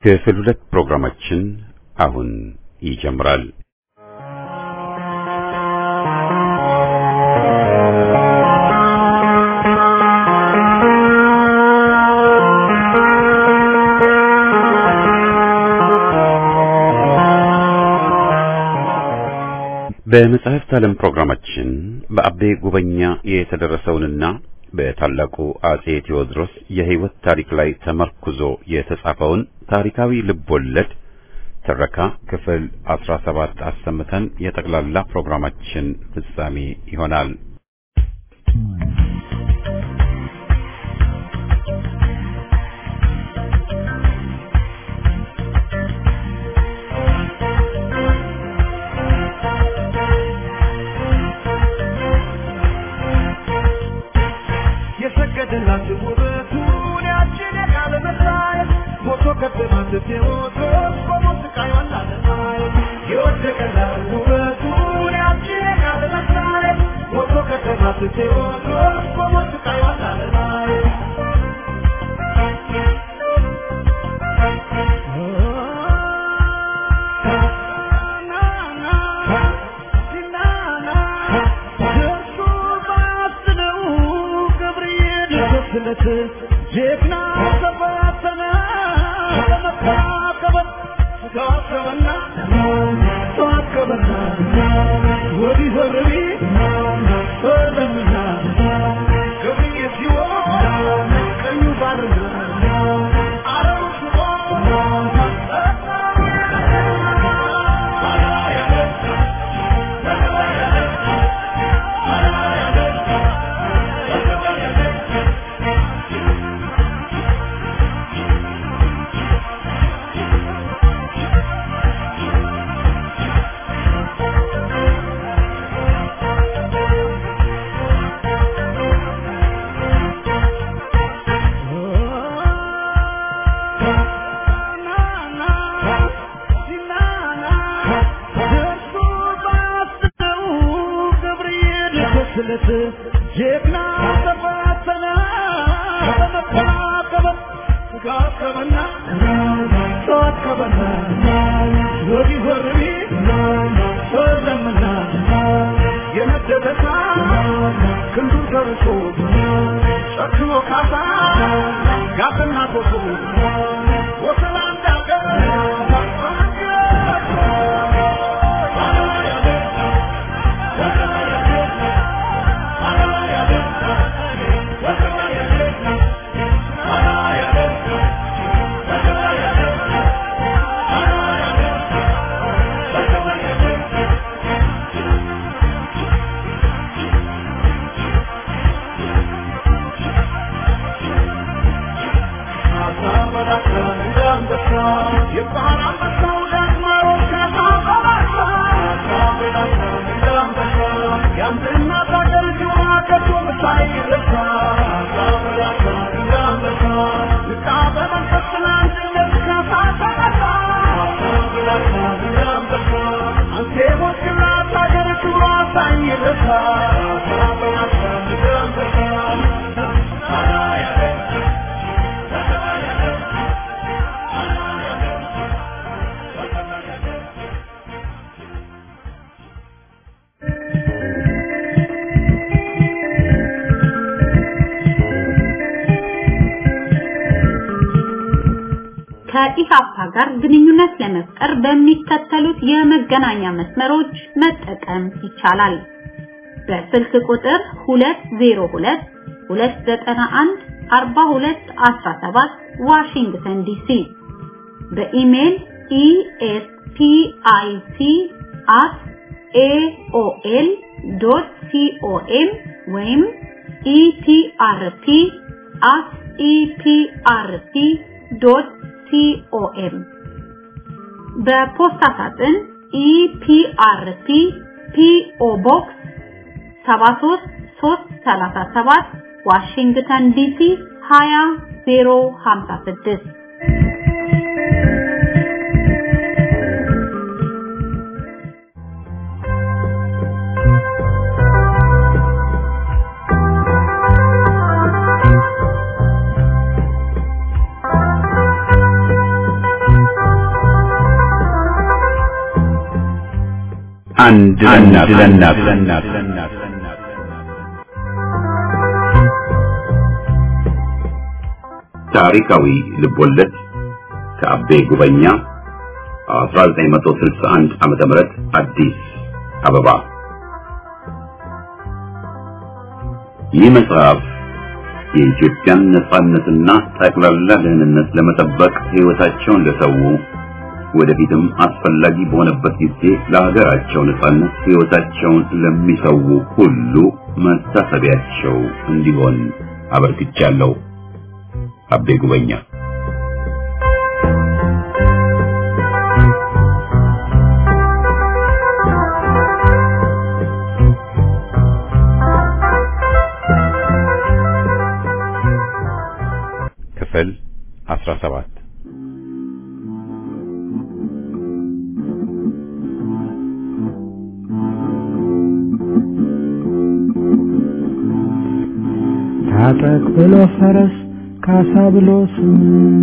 ክፍል 2 ፕሮግራማችን አሁን ይጀምራል። በመጽሐፍት ዓለም ፕሮግራማችን በአቤ ጉበኛ የተደረሰውንና በታላቁ አጼ ቴዎድሮስ የሕይወት ታሪክ ላይ ተመርኩዞ የተጻፈውን ታሪካዊ ልቦለድ ትረካ ክፍል 17 አሰምተን የጠቅላላ ፕሮግራማችን ፍጻሜ ይሆናል። ከኢሃፓ ጋር ግንኙነት ለመፍጠር በሚከተሉት የመገናኛ መስመሮች መጠቀም ይቻላል። በስልክ ቁጥር 202 291 4217 ዋሽንግተን ዲሲ፣ በኢሜል espic@aol.com ወይም eprp@eprp.com በፖስታ ሳጥን EPRP PO Box 73337 ዋሽንግተን ዲሲ 20056 አንድ ለእናት ታሪካዊ ልቦለድ ከአቤ ጉበኛ 1961 ዓመተ ምህረት አዲስ አበባ። ይህ መጽሐፍ የኢትዮጵያን ነጻነትና ጠቅላላ ደህንነት ለመጠበቅ ሕይወታቸውን ለሰው ወደፊትም አስፈላጊ በሆነበት ጊዜ ለሀገራቸው ነጻነት ሕይወታቸውን ለሚሰው ሁሉ መታሰቢያቸው እንዲሆን አበርክቻለሁ። አቤ ጉበኛ። ክፍል 17 ታጠቅ ብሎ ፈረስ ካሳ ብሎ ስም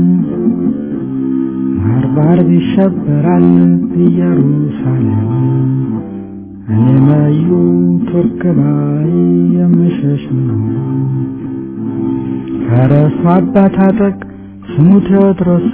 ማርባር ይሸበራል ኢየሩሳሌም እኔ ማዩ ቱርክ ባይ የምሸሽ ነው። ፈረሱ አባ ታጠቅ ስሙ ቴዎድሮስ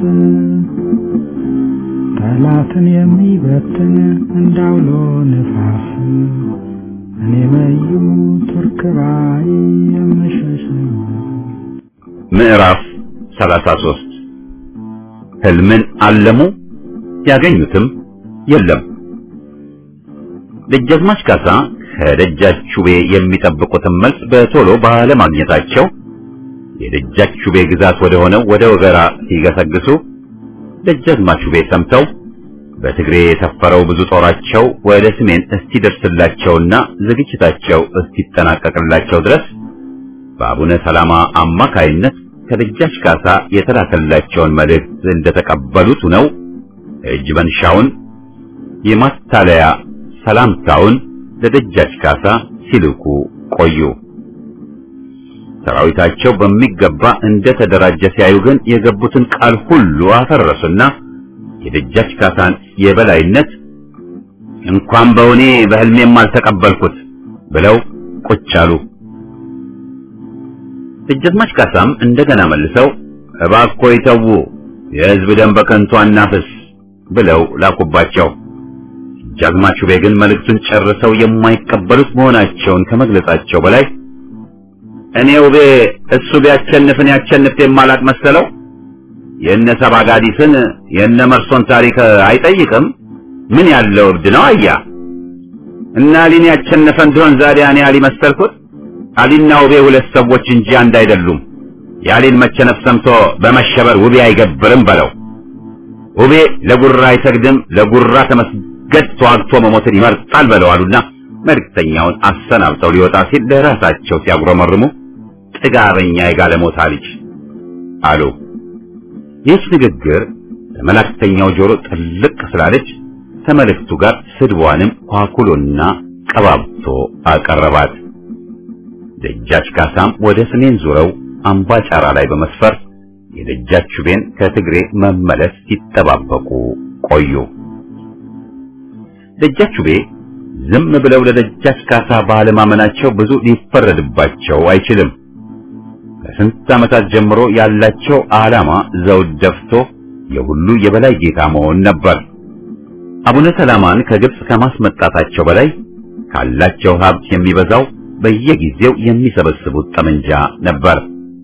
ጠላትን የሚበትን እንዳውሎ ነፋስ እኔ ማዩ ቱርክ ባይ የምሸሽ ነው። ምዕራፍ 33 ህልምን አለሙ ያገኙትም የለም። ደጃዝማች ካሳ ከደጃቹቤ የሚጠብቁትን መልስ በቶሎ ባለማግኘታቸው የደጃቹቤ ግዛት ወደ ሆነው ወደ ወገራ ሲገሰግሱ ደጃዝማቹቤ ሰምተው በትግሬ የሰፈረው ብዙ ጦራቸው ወደ ሰሜን እስኪደርስላቸውና ዝግጅታቸው እስኪጠናቀቅላቸው ድረስ በአቡነ ሰላማ አማካይነት ከደጃች ካሳ የተላከላቸውን መልእክት እንደተቀበሉት ነው እጅ መንሻውን የማታለያ ሰላምታውን ለደጃች ካሳ ሲልኩ ቆዩ። ሰራዊታቸው በሚገባ እንደተደራጀ ሲያዩ ግን የገቡትን ቃል ሁሉ አፈረሱና የደጃች ካሳን የበላይነት እንኳን በእኔ በህልሜም አልተቀበልኩት ብለው ቁጭ አሉ። ደጃዝማች ካሳም እንደገና መልሰው እባክዎ ይተዉ፣ የህዝብ ደም በከንቱ አናፍስ ብለው ላኩባቸው። ደጃዝማቹቤ ግን መልእክቱን ጨርሰው የማይቀበሉት መሆናቸውን ከመግለጻቸው በላይ እኔ ውቤ እሱ ቢያቸንፍን ያቸንፍ የማላቅ መሰለው የነ ሰባጋዲስን የነ መርሶን ታሪክ አይጠይቅም ምን ያለው እብድ ነው አያ እና አሊን ያቸነፈ እንደሆን ዛሬ እኔ አሊ መሰልኩት። አሊና ውቤ ሁለት ሰዎች እንጂ አንድ አይደሉም። የአሊን መቸነፍ ሰምቶ በመሸበር ውቤ አይገብርም በለው። ውቤ ለጉራ አይሰግድም፣ ለጉራ ተመስገድ ተዋግቶ መሞትን ይመርጣል በለው አሉና መልእክተኛውን አሰናብተው ሊወጣ ሲል ለራሳቸው ሲያጉረመርሙ ጥጋበኛ የጋለሞታ ልጅ አሉ። ይህች ንግግር ለመልእክተኛው ጆሮ ጥልቅ ስላለች ከመልእክቱ ጋር ስድቧንም ኳኩሎና ቀባብቶ አቀረባት። ደጃች ካሳም ወደ ሰሜን ዙረው አምባጫራ ላይ በመስፈር የደጃቹቤን ከትግሬ መመለስ ሲጠባበቁ ቆዩ። ደጃቹቤ ዝም ብለው ለደጃች ካሳ ባለማመናቸው ብዙ ሊፈረድባቸው አይችልም። ከስንት ዓመታት ጀምሮ ያላቸው ዓላማ ዘውድ ደፍቶ የሁሉ የበላይ ጌታ መሆን ነበር። አቡነ ሰላማን ከግብጽ ከማስመጣታቸው በላይ ካላቸው ሀብት የሚበዛው በየጊዜው የሚሰበስቡት ጠመንጃ ነበር።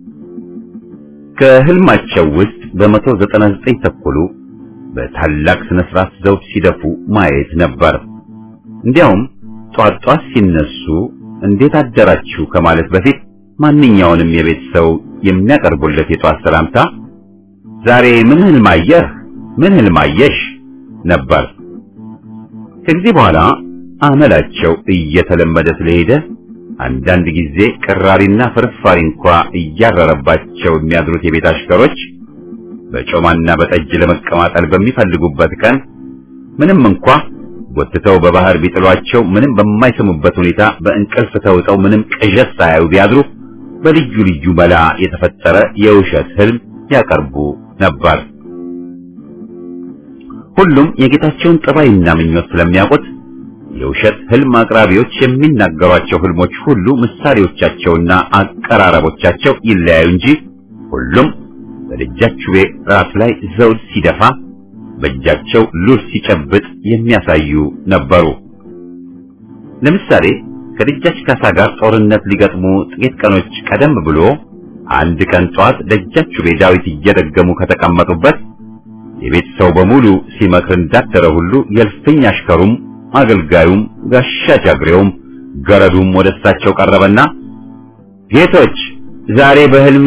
ከህልማቸው ውስጥ በ199 ተኩሉ በታላቅ ስነ ስርዓት ዘውድ ሲደፉ ማየት ነበር። እንዲያውም ጧት ጧት ሲነሱ እንዴት አደራችሁ ከማለት በፊት ማንኛውንም የቤት ሰው የሚያቀርቡለት የጧት ሰላምታ ዛሬ ምን ህልም አየህ፣ ምን ህልም አየሽ ነበር። ከዚህ በኋላ አመላቸው እየተለመደ ስለሄደ አንዳንድ ጊዜ ቅራሪና ፍርፋሪ እንኳን እያረረባቸው የሚያድሩት የቤት አሽከሮች በጮማና በጠጅ ለመቀማጠል በሚፈልጉበት ቀን ምንም እንኳን ወጥተው በባህር ቢጥሏቸው ምንም በማይሰሙበት ሁኔታ በእንቅልፍ ተውጠው ምንም ቅዠት ሳያዩ ቢያድሩ በልዩ ልዩ መላ የተፈጠረ የውሸት ህልም ያቀርቡ ነበር። ሁሉም የጌታቸውን ጠባይና ምኞት ስለሚያውቁት የውሸት ህልም አቅራቢዎች የሚናገሯቸው ህልሞች ሁሉ ምሳሌዎቻቸውና አቀራረቦቻቸው ይለያዩ እንጂ ሁሉም በደጃችቤ ራስ ላይ ዘውድ ሲደፋ በእጃቸው ሉል ሲጨብጥ የሚያሳዩ ነበሩ። ለምሳሌ ከደጃች ካሳ ጋር ጦርነት ሊገጥሙ ጥቂት ቀኖች ቀደም ብሎ አንድ ቀን ጧት ደጃችቤ ዳዊት እየደገሙ ከተቀመጡበት የቤት ሰው በሙሉ ሲመክር እንዳደረ ሁሉ የልፍኝ አሽከሩም አገልጋዩም ጋሻ ጃግሬውም ገረዱም ወደሳቸው ቀረበና ጌቶች ዛሬ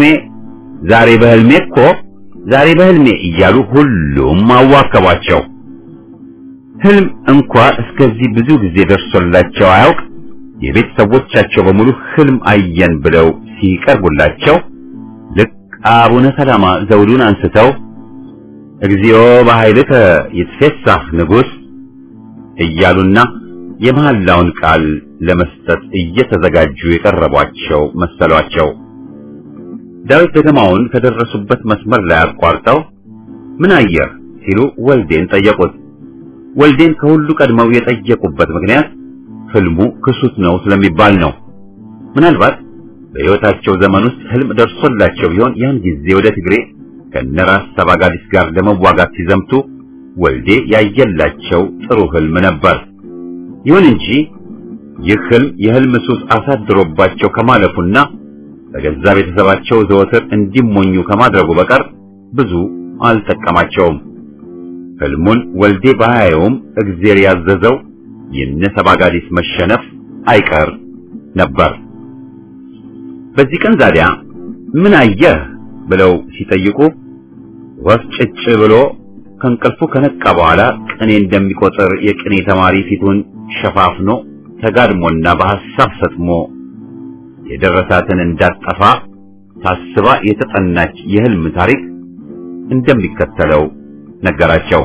በህልሜ እያሉ ሁሉም አዋከቧቸው። ህልም እንኳ እስከዚህ ብዙ ጊዜ ደርሶላቸው አያውቅ። የቤት ሰዎቻቸው በሙሉ ህልም አየን ብለው ሲቀርቡላቸው ልክ አቡነ ሰላማ ዘውዱን አንስተው እግዚኦ በኃይልከ ይትፌሳህ ንጉሥ እያሉና የመሐላውን ቃል ለመስጠት እየተዘጋጁ የቀረቧቸው መሰሏቸው። ዳዊት ደገማውን ከደረሱበት መስመር ላይ አቋርጠው ምን አየህ ሲሉ ወልዴን ጠየቁት። ወልዴን ከሁሉ ቀድመው የጠየቁበት ምክንያት ህልሙ ክሱት ነው ስለሚባል ነው። ምናልባት በሕይወታቸው ዘመን ውስጥ ህልም ደርሶላቸው ቢሆን ያን ጊዜ ወደ ትግሬ ከነራስ ሰባጋዲስ ጋር ለመዋጋት ሲዘምቱ ወልዴ ያየላቸው ጥሩ ህልም ነበር። ይሁን እንጂ ይህ ህልም የህልም ሱስ አሳድሮባቸው ከማለፉና በገዛ ቤተሰባቸው ዘወትር እንዲሞኙ ከማድረጉ በቀር ብዙ አልጠቀማቸውም። ህልሙን ወልዴ ባያየውም እግዚአብሔር ያዘዘው የነ ሰባጋዲስ መሸነፍ አይቀር ነበር። በዚህ ቀን ዛዲያ ምን አየህ ብለው ሲጠይቁ ወፍ ጭጭ ብሎ ከእንቅልፉ ከነቃ በኋላ ቅኔ እንደሚቆጥር የቅኔ ተማሪ ፊቱን ሸፋፍኖ ተጋድሞና በሐሳብ ሰጥሞ የደረሳትን እንዳጠፋ ታስባ የተጠናች የህልም ታሪክ እንደሚከተለው ነገራቸው።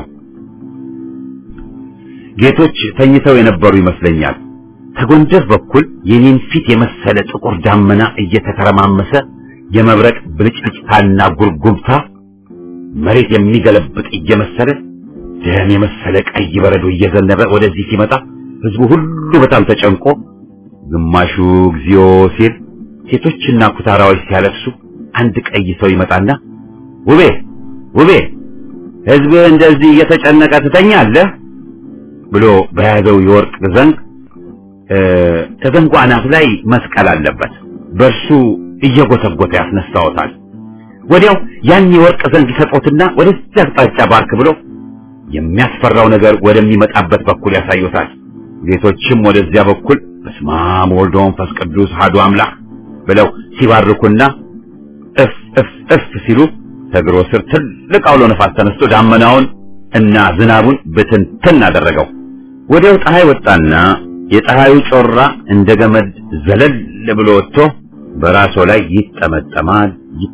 ጌቶች ተኝተው የነበሩ ይመስለኛል። ከጎንደር በኩል የኔን ፊት የመሰለ ጥቁር ዳመና እየተከረማመሰ የመብረቅ ብልጭልጭታና ጉርጉምታ መሬት የሚገለብጥ እየመሰለ ደም የመሰለ ቀይ በረዶ እየዘነበ ወደዚህ ሲመጣ ህዝቡ ሁሉ በጣም ተጨንቆ ግማሹ እግዚኦ ሲል ሴቶችና ኩታራዎች ሲያለቅሱ አንድ ቀይ ሰው ይመጣና ውቤ ህዝብ እንደዚህ እየተጨነቀ ትተኛለህ ብሎ በያዘው የወርቅ ዘንግ ተዘንጉ አናት ላይ መስቀል አለበት በርሱ እየጎተጎተ ያስነሳውታል። ወዲያው ያን የወርቅ ዘንግ ይሰጡትና ወደዚያ አቅጣጫ ባርክ ብሎ የሚያስፈራው ነገር ወደሚመጣበት በኩል ያሳዩታል። ጌቶችም ወደዚያ በኩል በስመ አብ ወወልድ ወመንፈስ ቅዱስ አሐዱ አምላክ ብለው ሲባርኩና እፍ ሲሉ ተግሮ ስር ትልቅ አውሎ ነፋስ ተነስቶ ዳመናውን እና ዝናቡን ብትንትን አደረገው። ወዲያው ፀሐይ ወጣና የፀሐዩ ጮራ እንደ ገመድ ዘለል ብሎ ወጥቶ በራሱ ላይ ይጠመጠማል።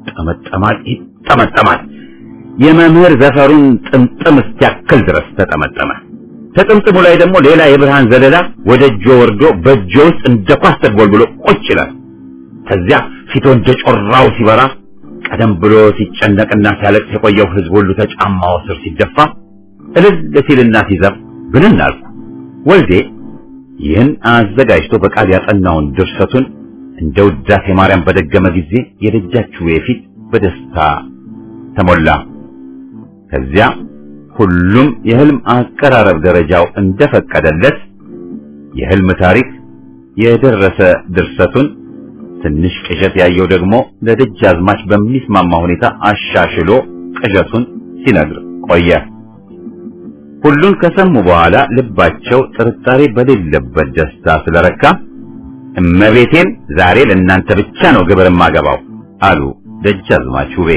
የመምህር ዘፈሩን ጥምጥም እስኪያክል ድረስ ተጠመጠመ። ተጥምጥሙ ላይ ደግሞ ሌላ የብርሃን ዘለላ ወደ እጆ ወርዶ በእጆ ውስጥ እንደ ኳስ ተጎልብሎ ቁጭ ይላል። ከዚያ ፊቱ እንደ ጮራው ሲበራ ቀደም ብሎ ሲጨነቅና ሲያለቅስ የቆየው ህዝብ ሁሉ ተጫማው ስር ሲደፋ እልል ሲልና ሲዘፍ ብንን አልኩ። ወልዴ ይህን አዘጋጅቶ በቃል ያጠናውን ድርሰቱን እንደ ውዳሴ ማርያም በደገመ ጊዜ የደጃችሁ የፊት በደስታ ተሞላ። ከዚያ ሁሉም የህልም አቀራረብ ደረጃው እንደፈቀደለት የህልም ታሪክ የደረሰ ድርሰቱን ትንሽ ቅዠት ያየው ደግሞ ለደጃዝማች በሚስማማ ሁኔታ አሻሽሎ ቅዠቱን ሲነግር ቆየ። ሁሉን ከሰሙ በኋላ ልባቸው ጥርጣሬ በሌለበት ደስታ ስለረካ እመቤቴን ዛሬ ለእናንተ ብቻ ነው ግብር ማገባው አሉ ደጃዝማች ውቤ።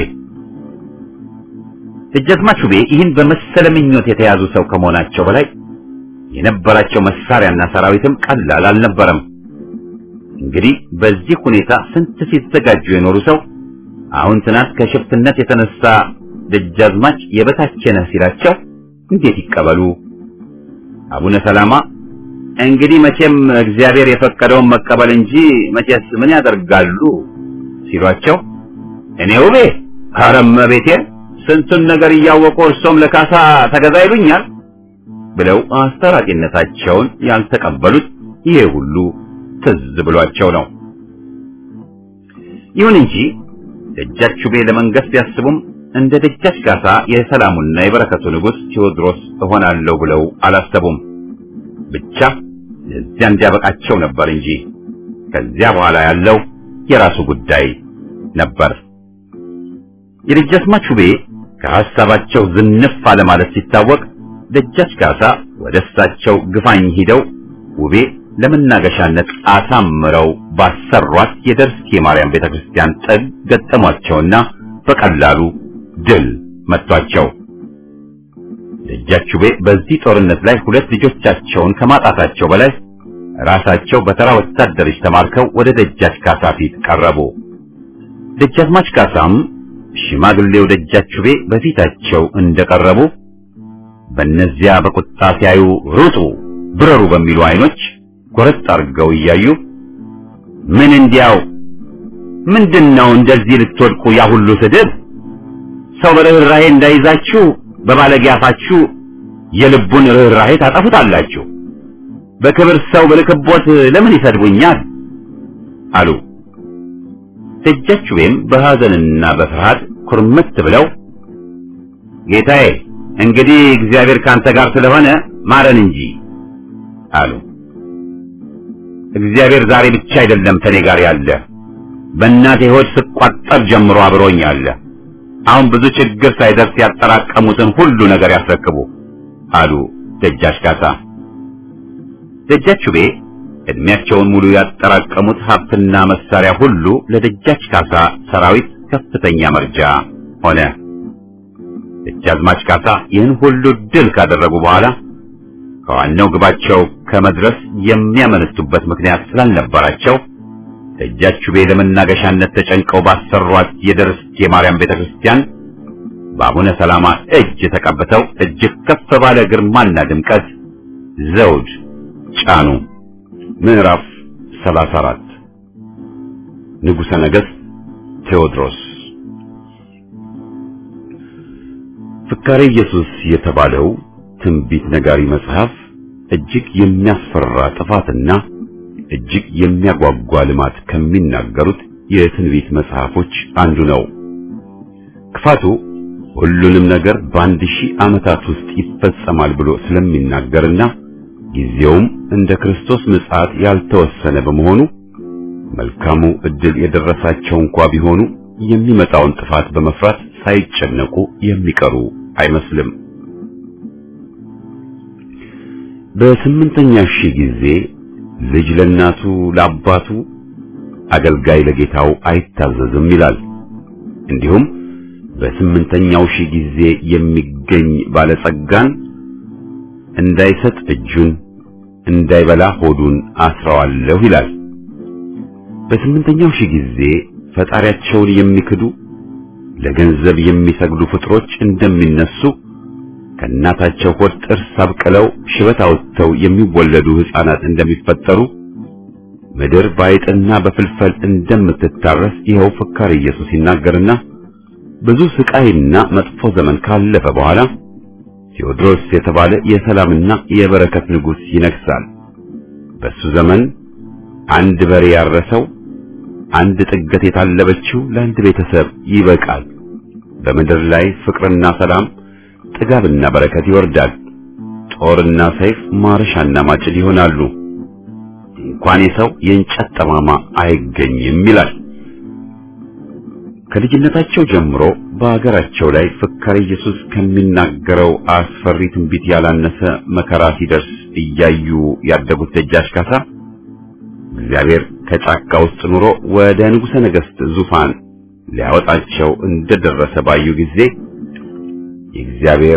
ደጃዝማች ውቤ ይህን በመሰለ ምኞት የተያዙ ሰው ከመሆናቸው በላይ የነበራቸው መሳሪያና ሰራዊትም ቀላል አልነበረም። እንግዲህ በዚህ ሁኔታ ስንት ሲዘጋጁ የኖሩ ሰው አሁን ትናንት ከሽፍትነት የተነሳ ደጃዝማች የበታቸነ ሲላቸው እንዴት ይቀበሉ? አቡነ ሰላማ እንግዲህ መቼም እግዚአብሔር የፈቀደውን መቀበል እንጂ መቼስ ምን ያደርጋሉ ሲሏቸው እኔ ውቤ አረመ ቤቴ ስንቱን ነገር እያወቁ እርሶም ለካሳ ተገዛ ይሉኛል ብለው አስታራቂነታቸውን ያልተቀበሉት ይሄ ሁሉ ትዝ ብሏቸው ነው። ይሁን እንጂ ደጃች ጩቤ ለመንገስ ቢያስቡም እንደ ደጃች ካሳ የሰላሙና የበረከቱ ንጉሥ ቴዎድሮስ እሆናለሁ ብለው አላሰቡም። ብቻ ለዚያ እንዲያበቃቸው ነበር እንጂ ከዚያ በኋላ ያለው የራሱ ጉዳይ ነበር። የደጃዝማች ጩቤ ከሐሳባቸው ዝንፍ አለ ማለት ሲታወቅ ደጃች ካሳ ወደ እሳቸው ግፋኝ ሂደው ውቤ ለመናገሻነት አሳምረው ባሰሯት የደርስኬ ማርያም ቤተክርስቲያን ጥግ ገጠሟቸውና በቀላሉ ድል መቷቸው። ደጃች ጩቤ በዚህ ጦርነት ላይ 2 ልጆቻቸውን ከማጣታቸው በላይ ራሳቸው በተራ ወታደሮች ተማርከው ወደ ደጃች ካሳ ፊት ቀረቡ። ደጃዝማች ካሳም ሽማግሌው ደጃች ጩቤ በፊታቸው እንደቀረቡ በእነዚያ በቁጣ ሲያዩ ሩጡ ብረሩ በሚሉ አይኖች ጎረጥ አድርገው እያዩ ምን እንዲያው ምንድነው እንደዚህ ልትወድቁ ያ ሁሉ ስድብ? ሰው በርህራሄ እንዳይዛችሁ በባለጌ አፋችሁ የልቡን ርህራሄ ታጠፉታላችሁ። በክብር ሰው በልክቦት ለምን ይሰድቡኛል? አሉ። ደጃች ጩቤም በሐዘንና በፍርሃት ኩርምት ብለው ጌታዬ እንግዲህ እግዚአብሔር ካንተ ጋር ስለሆነ ማረን እንጂ አሉ። እግዚአብሔር ዛሬ ብቻ አይደለም ከኔ ጋር ያለ፣ በእናቴ ሆድ ስቋጠር ጀምሮ አብሮኝ አለ። አሁን ብዙ ችግር ሳይደርስ ያጠራቀሙትን ሁሉ ነገር ያስረክቡ አሉ ደጃች ካሳ። ደጃች ጩቤ እድሜያቸውን ሙሉ ያጠራቀሙት ሀብትና መሳሪያ ሁሉ ለደጃች ካሳ ሰራዊት ከፍተኛ መርጃ ሆነ። ደጃዝማች ካሳ ይህን ሁሉ ድል ካደረጉ በኋላ ከዋናው ግባቸው ከመድረስ የሚያመነቱበት ምክንያት ስላልነበራቸው ደጃች ጩቤ ለመናገሻነት ተጨንቀው ባሰሯት የደርስኬ ማርያም ቤተክርስቲያን በአቡነ ሰላማ እጅ ተቀብተው እጅግ ከፍ ባለ ግርማና ድምቀት ዘውድ ጫኑ። ምዕራፍ 34 ንጉሠ ነገሥት ቴዎድሮስ። ፍካሬ ኢየሱስ የተባለው ትንቢት ነጋሪ መጽሐፍ እጅግ የሚያስፈራ ጥፋትና እጅግ የሚያጓጓ ልማት ከሚናገሩት የትንቢት መጽሐፎች አንዱ ነው። ክፋቱ ሁሉንም ነገር በ1000 ዓመታት ውስጥ ይፈጸማል ብሎ ስለሚናገርና ጊዜውም እንደ ክርስቶስ ምጽአት ያልተወሰነ በመሆኑ መልካሙ ዕድል የደረሳቸው እንኳን ቢሆኑ የሚመጣውን ጥፋት በመፍራት ሳይጨነቁ የሚቀሩ አይመስልም። በ8ኛው ሺህ ጊዜ ልጅ ለእናቱ ለአባቱ አገልጋይ ለጌታው አይታዘዝም ይላል። እንዲሁም በ8ኛው ሺህ ጊዜ የሚገኝ ባለጸጋን እንዳይሰጥ እጁን እንዳይበላ ሆዱን አስረዋለሁ ይላል። በ8ኛው ሺህ ጊዜ ፈጣሪያቸውን የሚክዱ ለገንዘብ የሚሰግዱ ፍጥሮች እንደሚነሱ ከእናታቸው ሆድ ጥርስ አብቅለው ሽበት አውጥተው የሚወለዱ ሕፃናት እንደሚፈጠሩ ምድር ባይጥና በፍልፈል እንደምትታረስ ይኸው ፍካሬ ኢየሱስ ይናገርና ብዙ ስቃይና መጥፎ ዘመን ካለፈ በኋላ ቴዎድሮስ የተባለ የሰላምና የበረከት ንጉሥ ይነግሳል። በሱ ዘመን አንድ በሬ ያረሰው አንድ ጥገት የታለበችው ለአንድ ቤተሰብ ይበቃል። በምድር ላይ ፍቅርና ሰላም ጥጋብና በረከት ይወርዳል። ጦርና ሰይፍ ማረሻና ማጭድ ይሆናሉ። እንኳን የሰው የእንጨት ጠማማ አይገኝም ይላል። ከልጅነታቸው ጀምሮ በአገራቸው ላይ ፍካሬ ኢየሱስ ከሚናገረው አስፈሪ ትንቢት ያላነሰ መከራ ሲደርስ እያዩ ያደጉት ደጃች ካሳ እግዚአብሔር ከጫካ ውስጥ ኑሮ ወደ ንጉሠ ነገሥት ዙፋን ሊያወጣቸው እንደደረሰ ባዩ ጊዜ የእግዚአብሔር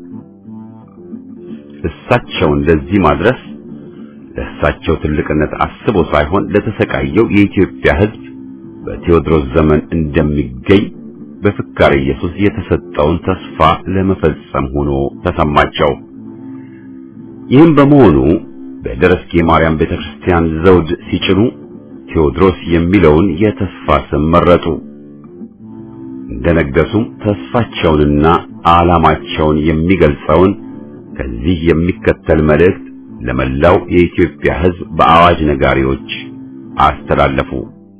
እሳቸውን ለዚህ ማድረስ ለእሳቸው ትልቅነት አስቦ ሳይሆን ለተሰቃየው የኢትዮጵያ ሕዝብ በቴዎድሮስ ዘመን እንደሚገኝ በፍካሬ ኢየሱስ የተሰጠውን ተስፋ ለመፈጸም ሆኖ ተሰማቸው። ይህም በመሆኑ በደረስኬ ማርያም ቤተክርስቲያን ዘውድ ሲጭኑ ቴዎድሮስ የሚለውን የተስፋ ስም መረጡ። እንደነገሱም ተስፋቸውንና ዓላማቸውን የሚገልጸውን ከዚህ የሚከተል መልእክት ለመላው የኢትዮጵያ ሕዝብ በአዋጅ ነጋሪዎች አስተላለፉ።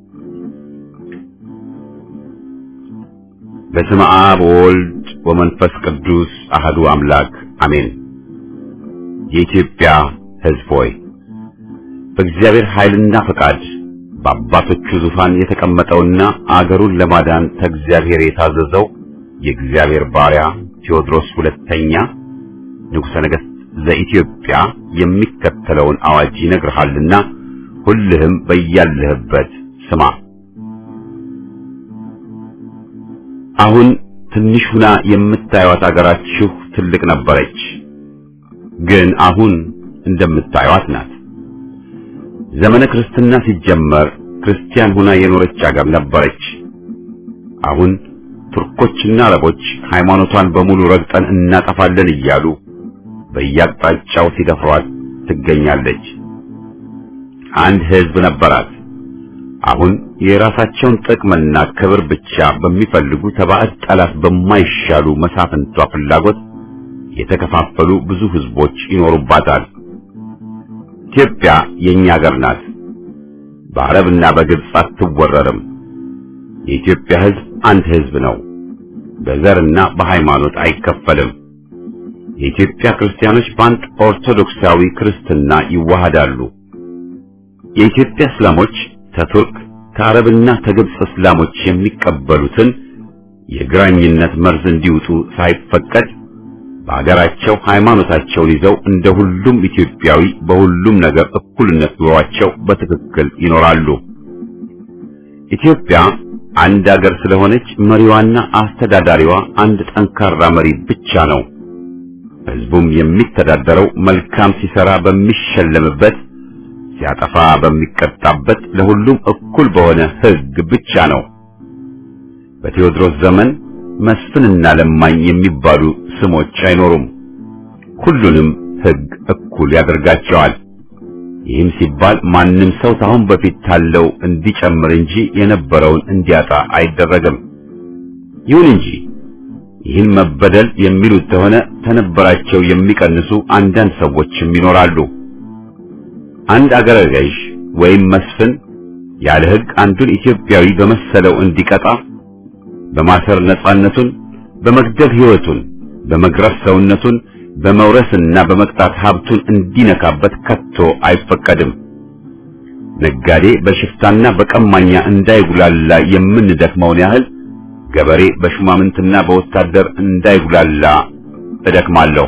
በስመ አብ ወወልድ ወመንፈስ ቅዱስ አሐዱ አምላክ አሜን። የኢትዮጵያ ሕዝብ ሆይ በእግዚአብሔር ኃይልና ፈቃድ በአባቶቹ ዙፋን የተቀመጠውና አገሩን ለማዳን ከእግዚአብሔር የታዘዘው የእግዚአብሔር ባሪያ ቴዎድሮስ ሁለተኛ ንጉሠ ነገሥት ዘኢትዮጵያ የሚከተለውን አዋጅ ይነግርሃልና ሁልህም በያለህበት ስማ። አሁን ትንሽ ሁና የምታዩት አገራችሁ ትልቅ ነበረች፣ ግን አሁን እንደምታዩት ናት። ዘመነ ክርስትና ሲጀመር ክርስቲያን ሁና የኖረች አገር ነበረች። አሁን ቱርኮችና አረቦች ሃይማኖቷን በሙሉ ረግጠን እናጠፋለን እያሉ በየአቅጣጫው ሲደፍሯት ትገኛለች። አንድ ሕዝብ ነበራት። አሁን የራሳቸውን ጥቅምና ክብር ብቻ በሚፈልጉ ተባዕድ ጠላት በማይሻሉ መሳፍንቷ ፍላጎት የተከፋፈሉ ብዙ ሕዝቦች ይኖሩባታል። ኢትዮጵያ የኛ ሀገር ናት። በአረብና በግብጽ አትወረርም። የኢትዮጵያ ሕዝብ አንድ ሕዝብ ነው። በዘርና በሃይማኖት አይከፈልም። የኢትዮጵያ ክርስቲያኖች በአንድ ኦርቶዶክሳዊ ክርስትና ይዋሃዳሉ። የኢትዮጵያ እስላሞች ከቱርክ ከአረብና ከግብጽ እስላሞች የሚቀበሉትን የግራኝነት መርዝ እንዲውጡ ሳይፈቀድ በአገራቸው ሃይማኖታቸውን ይዘው እንደ ሁሉም ኢትዮጵያዊ በሁሉም ነገር እኩልነት ኑሯቸው በትክክል ይኖራሉ። ኢትዮጵያ አንድ አገር ስለሆነች መሪዋና አስተዳዳሪዋ አንድ ጠንካራ መሪ ብቻ ነው። ሕዝቡም የሚተዳደረው መልካም ሲሰራ በሚሸለምበት፣ ሲያጠፋ በሚቀጣበት፣ ለሁሉም እኩል በሆነ ሕግ ብቻ ነው። በቴዎድሮስ ዘመን መስፍንና ለማኝ የሚባሉ ስሞች አይኖሩም። ሁሉንም ሕግ እኩል ያደርጋቸዋል። ይህም ሲባል ማንም ሰው ታሁን በፊት ታለው እንዲጨምር እንጂ የነበረውን እንዲያጣ አይደረግም። ይሁን እንጂ ይህን መበደል የሚሉት ተሆነ ተነበራቸው የሚቀንሱ አንዳንድ ሰዎችም ይኖራሉ። አንድ አገረ ገዥ ወይም መስፍን ያለ ሕግ አንዱን ኢትዮጵያዊ በመሰለው እንዲቀጣ፣ በማሰር ነጻነቱን፣ በመግደል ሕይወቱን፣ በመግረፍ ሰውነቱን፣ በመውረስና በመቅጣት ሀብቱን እንዲነካበት ከቶ አይፈቀድም። ነጋዴ በሽፍታና በቀማኛ እንዳይጉላላ የምንደክመውን ያህል ገበሬ በሹማምንትና በወታደር እንዳይጉላላ እደክማለሁ።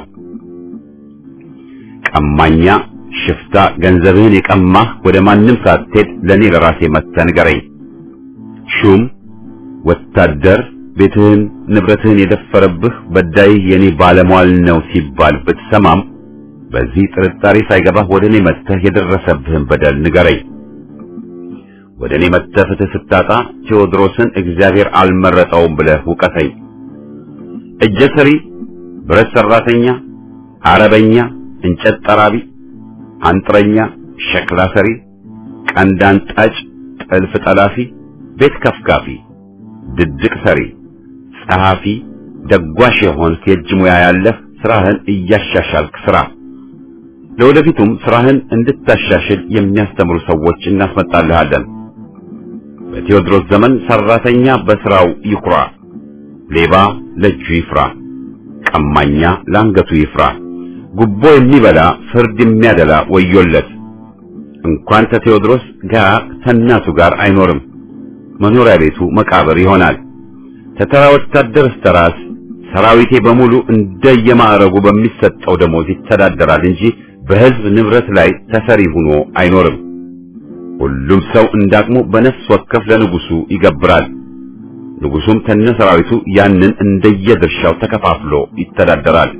ቀማኛ፣ ሽፍታ፣ ገንዘብህን የቀማህ ወደ ማንም ሳትሄድ ለኔ ለራሴ መጥተህ ንገረኝ። ሹም፣ ወታደር ቤትህን ንብረትህን የደፈረብህ በዳይ የኔ ባለሟል ነው ሲባል ብትሰማም በዚህ ጥርጣሬ ሳይገባህ ወደ እኔ መጥተህ የደረሰብህን በደል ንገረኝ። ወደ እኔ መጥተህ ፍትህ ስታጣ ቴዎድሮስን እግዚአብሔር አልመረጠውም ብለህ ውቀሰኝ። እጀ ሰሪ፣ ብረት ሰራተኛ፣ አረበኛ፣ እንጨት ጠራቢ፣ አንጥረኛ፣ ሸክላ ሰሪ፣ ቀንዳን ጣጭ፣ ጥልፍ ጠላፊ፣ ቤት ከፍካፊ፣ ድድቅ ሰሪ፣ ጸሐፊ፣ ደጓሽ የሆንክ የእጅ ሙያ ያለህ ስራህን እያሻሻልክ ስራ። ለወደፊቱም ስራህን እንድታሻሽል የሚያስተምሩ ሰዎች እናስመጣልሃለን። በቴዎድሮስ ዘመን ሰራተኛ በስራው ይኩራ፣ ሌባ ለእጁ ይፍራ፣ ቀማኛ ለአንገቱ ይፍራ፣ ጉቦ የሚበላ ፍርድ የሚያደላ ወዮለት። እንኳን ከቴዎድሮስ ጋር ከእናቱ ጋር አይኖርም፣ መኖሪያ ቤቱ መቃብር ይሆናል። ከተራ ወታደር እስከ ራስ ሰራዊቴ በሙሉ እንደየማዕረጉ በሚሰጠው ደሞዝ ይተዳደራል እንጂ በሕዝብ ንብረት ላይ ተሰሪ ሆኖ አይኖርም። ሁሉም ሰው እንዳቅሙ በነፍስ ወከፍ ለንጉሱ ይገብራል። ንጉሱም ከነሰራዊቱ ያንን እንደየድርሻው ተከፋፍሎ ይተዳደራል።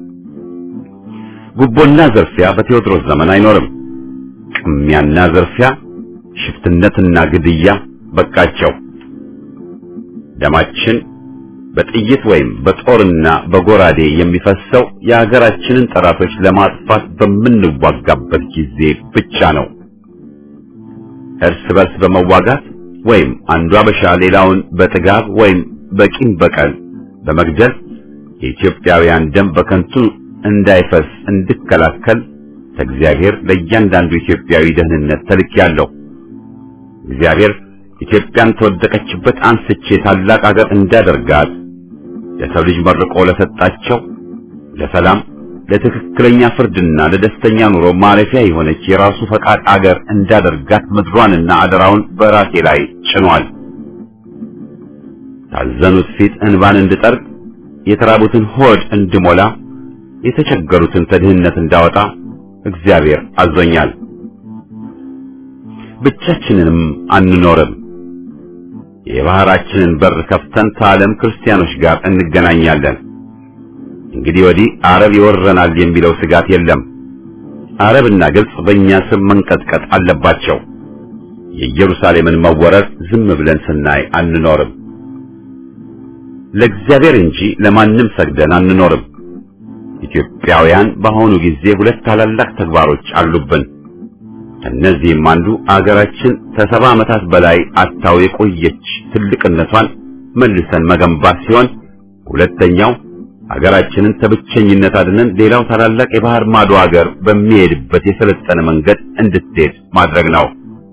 ጉቦና ዘርፊያ በቴዎድሮስ ዘመን አይኖርም። ቅሚያና ዘርፊያ፣ ሽፍትነትና ግድያ በቃቸው። ደማችን በጥይት ወይም በጦርና በጎራዴ የሚፈሰው የሀገራችንን ጠላቶች ለማጥፋት በምንዋጋበት ጊዜ ብቻ ነው። እርስ በርስ በመዋጋት ወይም አንዱ አበሻ ሌላውን በጥጋብ ወይም በቂም በቀል በመግደል የኢትዮጵያውያን ደም በከንቱ እንዳይፈስ እንድከላከል ከእግዚአብሔር ለእያንዳንዱ ኢትዮጵያዊ ደህንነት ተልኬያለሁ። እግዚአብሔር ኢትዮጵያን ተወደቀችበት አንስቼ ታላቅ አገር እንዳደርጋት ለሰው ልጅ መርቆ ለሰጣቸው ለሰላም፣ ለትክክለኛ ፍርድና ለደስተኛ ኑሮ ማረፊያ የሆነች የራሱ ፈቃድ አገር እንዳደርጋት ምድሯንና አደራውን በራሴ ላይ ጭኗል። ታዘኑት ፊት እንባን እንድጠርግ፣ የተራቡትን ሆድ እንድሞላ፣ የተቸገሩትን ከድህነት እንዳወጣ እግዚአብሔር አዞኛል። ብቻችንንም አንኖርም። የባህራችንን በር ከፍተን ከዓለም ክርስቲያኖች ጋር እንገናኛለን። እንግዲህ ወዲህ አረብ ይወረናል የሚለው ስጋት የለም። አረብና ግብጽ በእኛ ስም መንቀጥቀጥ አለባቸው። የኢየሩሳሌምን መወረር ዝም ብለን ስናይ አንኖርም። ለእግዚአብሔር እንጂ ለማንም ሰግደን አንኖርም። ኢትዮጵያውያን በአሁኑ ጊዜ ሁለት ታላላቅ ተግባሮች አሉብን። እነዚህም አንዱ አገራችን ከ70 ዓመታት በላይ አታው የቆየች ትልቅነቷን መልሰን መገንባት ሲሆን፣ ሁለተኛው አገራችንን ከብቸኝነት አድነን ሌላው ታላላቅ የባህር ማዶ አገር በሚሄድበት የሰለጠነ መንገድ እንድትሄድ ማድረግ ነው።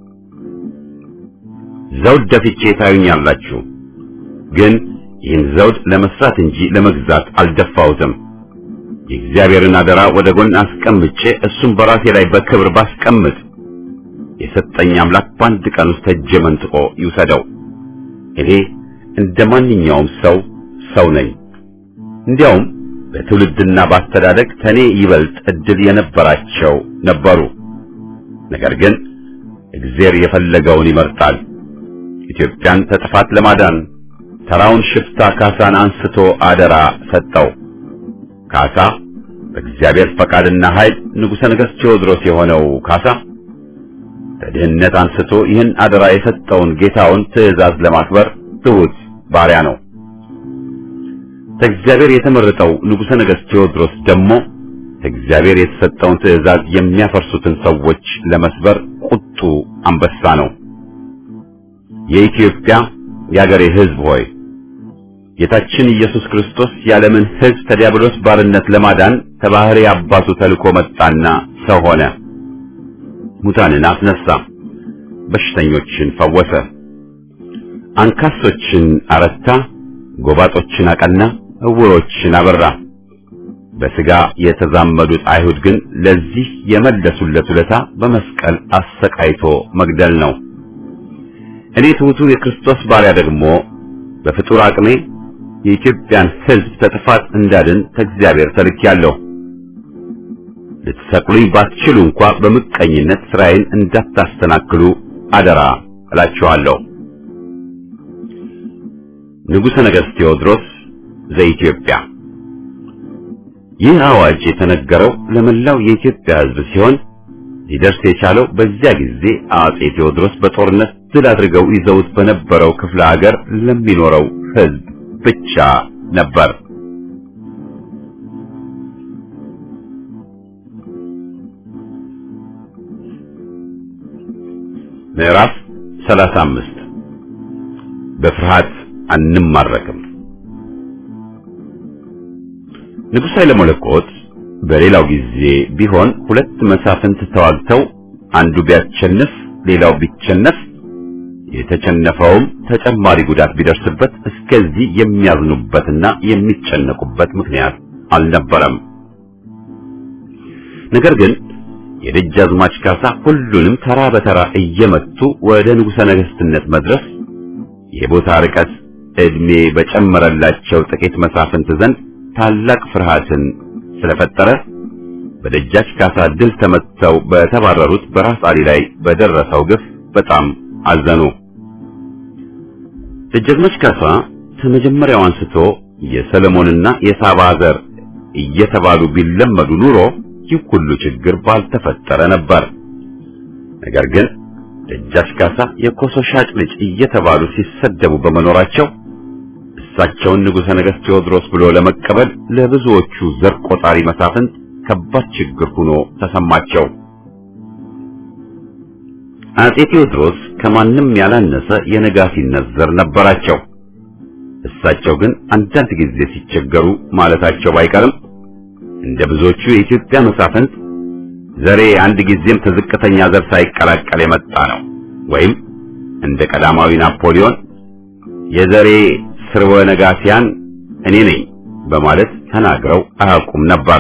ዘውድ ደፍቼ ታዩኛላችሁ፣ ግን ይህን ዘውድ ለመስራት እንጂ ለመግዛት አልደፋሁትም። የእግዚአብሔርን አደራ ወደ ጎን አስቀምጬ እሱም በራሴ ላይ በክብር ባስቀምጥ የሰጠኝ አምላክ በአንድ ቀን ውስጥ እጄ መንጥቆ ይውሰደው። እኔ እንደማንኛውም ሰው ነኝ። እንዲያውም በትውልድና በአስተዳደግ ከኔ ይበልጥ እድል የነበራቸው ነበሩ። ነገር ግን እግዚአብሔር የፈለገውን ይመርጣል። ኢትዮጵያን ከጥፋት ለማዳን ተራውን ሽፍታ ካሳን አንስቶ አደራ ሰጠው። ካሳ በእግዚአብሔር ፈቃድና ኃይል ንጉሠ ነገሥት ቴዎድሮስ የሆነው ካሳ ከድህነት አንስቶ ይህን አደራ የሰጠውን ጌታውን ትእዛዝ ለማክበር ትሑት ባሪያ ነው። ከእግዚአብሔር የተመረጠው ንጉሠ ነገሥት ቴዎድሮስ ደግሞ ከእግዚአብሔር የተሰጠውን ትእዛዝ የሚያፈርሱትን ሰዎች ለመስበር ቁጡ አንበሳ ነው። የኢትዮጵያ የአገሬ ሕዝብ ሆይ ጌታችን ኢየሱስ ክርስቶስ የዓለምን ሕዝብ ከዲያብሎስ ባርነት ለማዳን ከባሕሪ አባቱ ተልኮ መጣና ሰው ሆነ። ሙታንን አስነሳ፣ በሽተኞችን ፈወሰ፣ አንካሶችን አረታ፣ ጎባጦችን አቀና፣ ዕውሮችን አበራ። በሥጋ የተዛመዱት አይሁድ ግን ለዚህ የመለሱለት ውለታ በመስቀል አሰቃይቶ መግደል ነው። እኔ ትሑቱ የክርስቶስ ባሪያ ደግሞ በፍጡር አቅሜ የኢትዮጵያን ሕዝብ ከጥፋት እንዳድን ከእግዚአብሔር ተልኬያለሁ። ልትሰቅሉኝ ባትችሉ እንኳ በምቀኝነት ሥራዬን እንዳታስተናክሉ አደራ እላችኋለሁ። ንጉሠ ነገሥት ቴዎድሮስ ዘኢትዮጵያ። ይህ አዋጅ የተነገረው ለመላው የኢትዮጵያ ሕዝብ ሲሆን ሊደርስ የቻለው በዚያ ጊዜ አጼ ቴዎድሮስ በጦርነት ድል አድርገው ይዘውት በነበረው ክፍለ ሀገር ለሚኖረው ሕዝብ ብቻ ነበር። ምዕራፍ 35 በፍርሃት አንማረክም። ንጉሥ ኃይለ መለኮት በሌላው ጊዜ ቢሆን ሁለት መሳፍንት ተዋግተው አንዱ ቢያሸንፍ ሌላው ቢቸነፍ የተቸነፈውም ተጨማሪ ጉዳት ቢደርስበት እስከዚህ የሚያዝኑበትና የሚጨነቁበት ምክንያት አልነበረም። ነገር ግን የደጃዝማች ካሳ ሁሉንም ተራ በተራ እየመቱ ወደ ንጉሠ ነገሥትነት መድረስ የቦታ ርቀት ዕድሜ በጨመረላቸው ጥቂት መሳፍንት ዘንድ ታላቅ ፍርሃትን ስለፈጠረ በደጃች ካሳ ድል ተመተው በተባረሩት በራስ አሊ ላይ በደረሰው ግፍ በጣም አዘኑ። ደጃዝማች ካሳ ከመጀመሪያው አንስቶ የሰለሞንና የሳባ ዘር እየተባሉ ቢለመዱ ኑሮ ይህ ሁሉ ችግር ባልተፈጠረ ነበር። ነገር ግን ደጃች ካሳ የኮሶ ሻጭ ልጅ እየተባሉ ሲሰደቡ በመኖራቸው እሳቸውን ንጉሠ ነገሥት ቴዎድሮስ ብሎ ለመቀበል ለብዙዎቹ ዘር ቆጣሪ መሳፍንት ከባድ ችግር ሆኖ ተሰማቸው። አጼ ቴዎድሮስ ከማንም ያላነሰ የነጋሲነት ዘር ነበራቸው። እሳቸው ግን አንዳንድ ጊዜ ሲቸገሩ ማለታቸው ባይቀርም እንደ ብዙዎቹ የኢትዮጵያ መሳፍንት ዘሬ አንድ ጊዜም ተዝቅተኛ ዘር ሳይቀላቀል የመጣ ነው ወይም እንደ ቀዳማዊ ናፖሊዮን የዘሬ ስርወ ነጋሲያን እኔ ነኝ በማለት ተናግረው አያውቁም ነበር።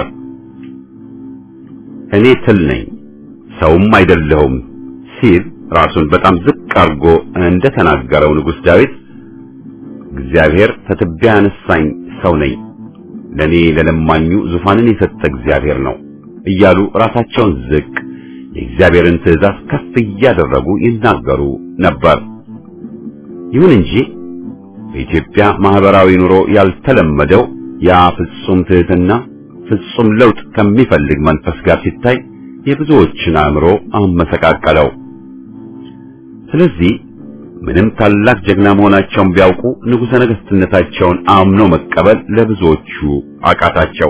እኔ ትል ነኝ ሰውም አይደለሁም ሲል ራሱን በጣም ዝቅ አድርጎ እንደተናገረው ንጉሥ ዳዊት እግዚአብሔር ከትቢያ ያነሳኝ ሰው ነኝ፣ ለኔ ለለማኙ ዙፋንን የሰጠ እግዚአብሔር ነው እያሉ ራሳቸውን ዝቅ የእግዚአብሔርን ትእዛዝ ከፍ እያደረጉ ይናገሩ ነበር። ይሁን እንጂ በኢትዮጵያ ማህበራዊ ኑሮ ያልተለመደው ያ ፍጹም ትህትና ፍጹም ለውጥ ከሚፈልግ መንፈስ ጋር ሲታይ የብዙዎችን አእምሮ አመሰቃቀለው። ስለዚህ ምንም ታላቅ ጀግና መሆናቸውን ቢያውቁ ንጉሠ ነገሥትነታቸውን አምኖ መቀበል ለብዙዎቹ አቃታቸው።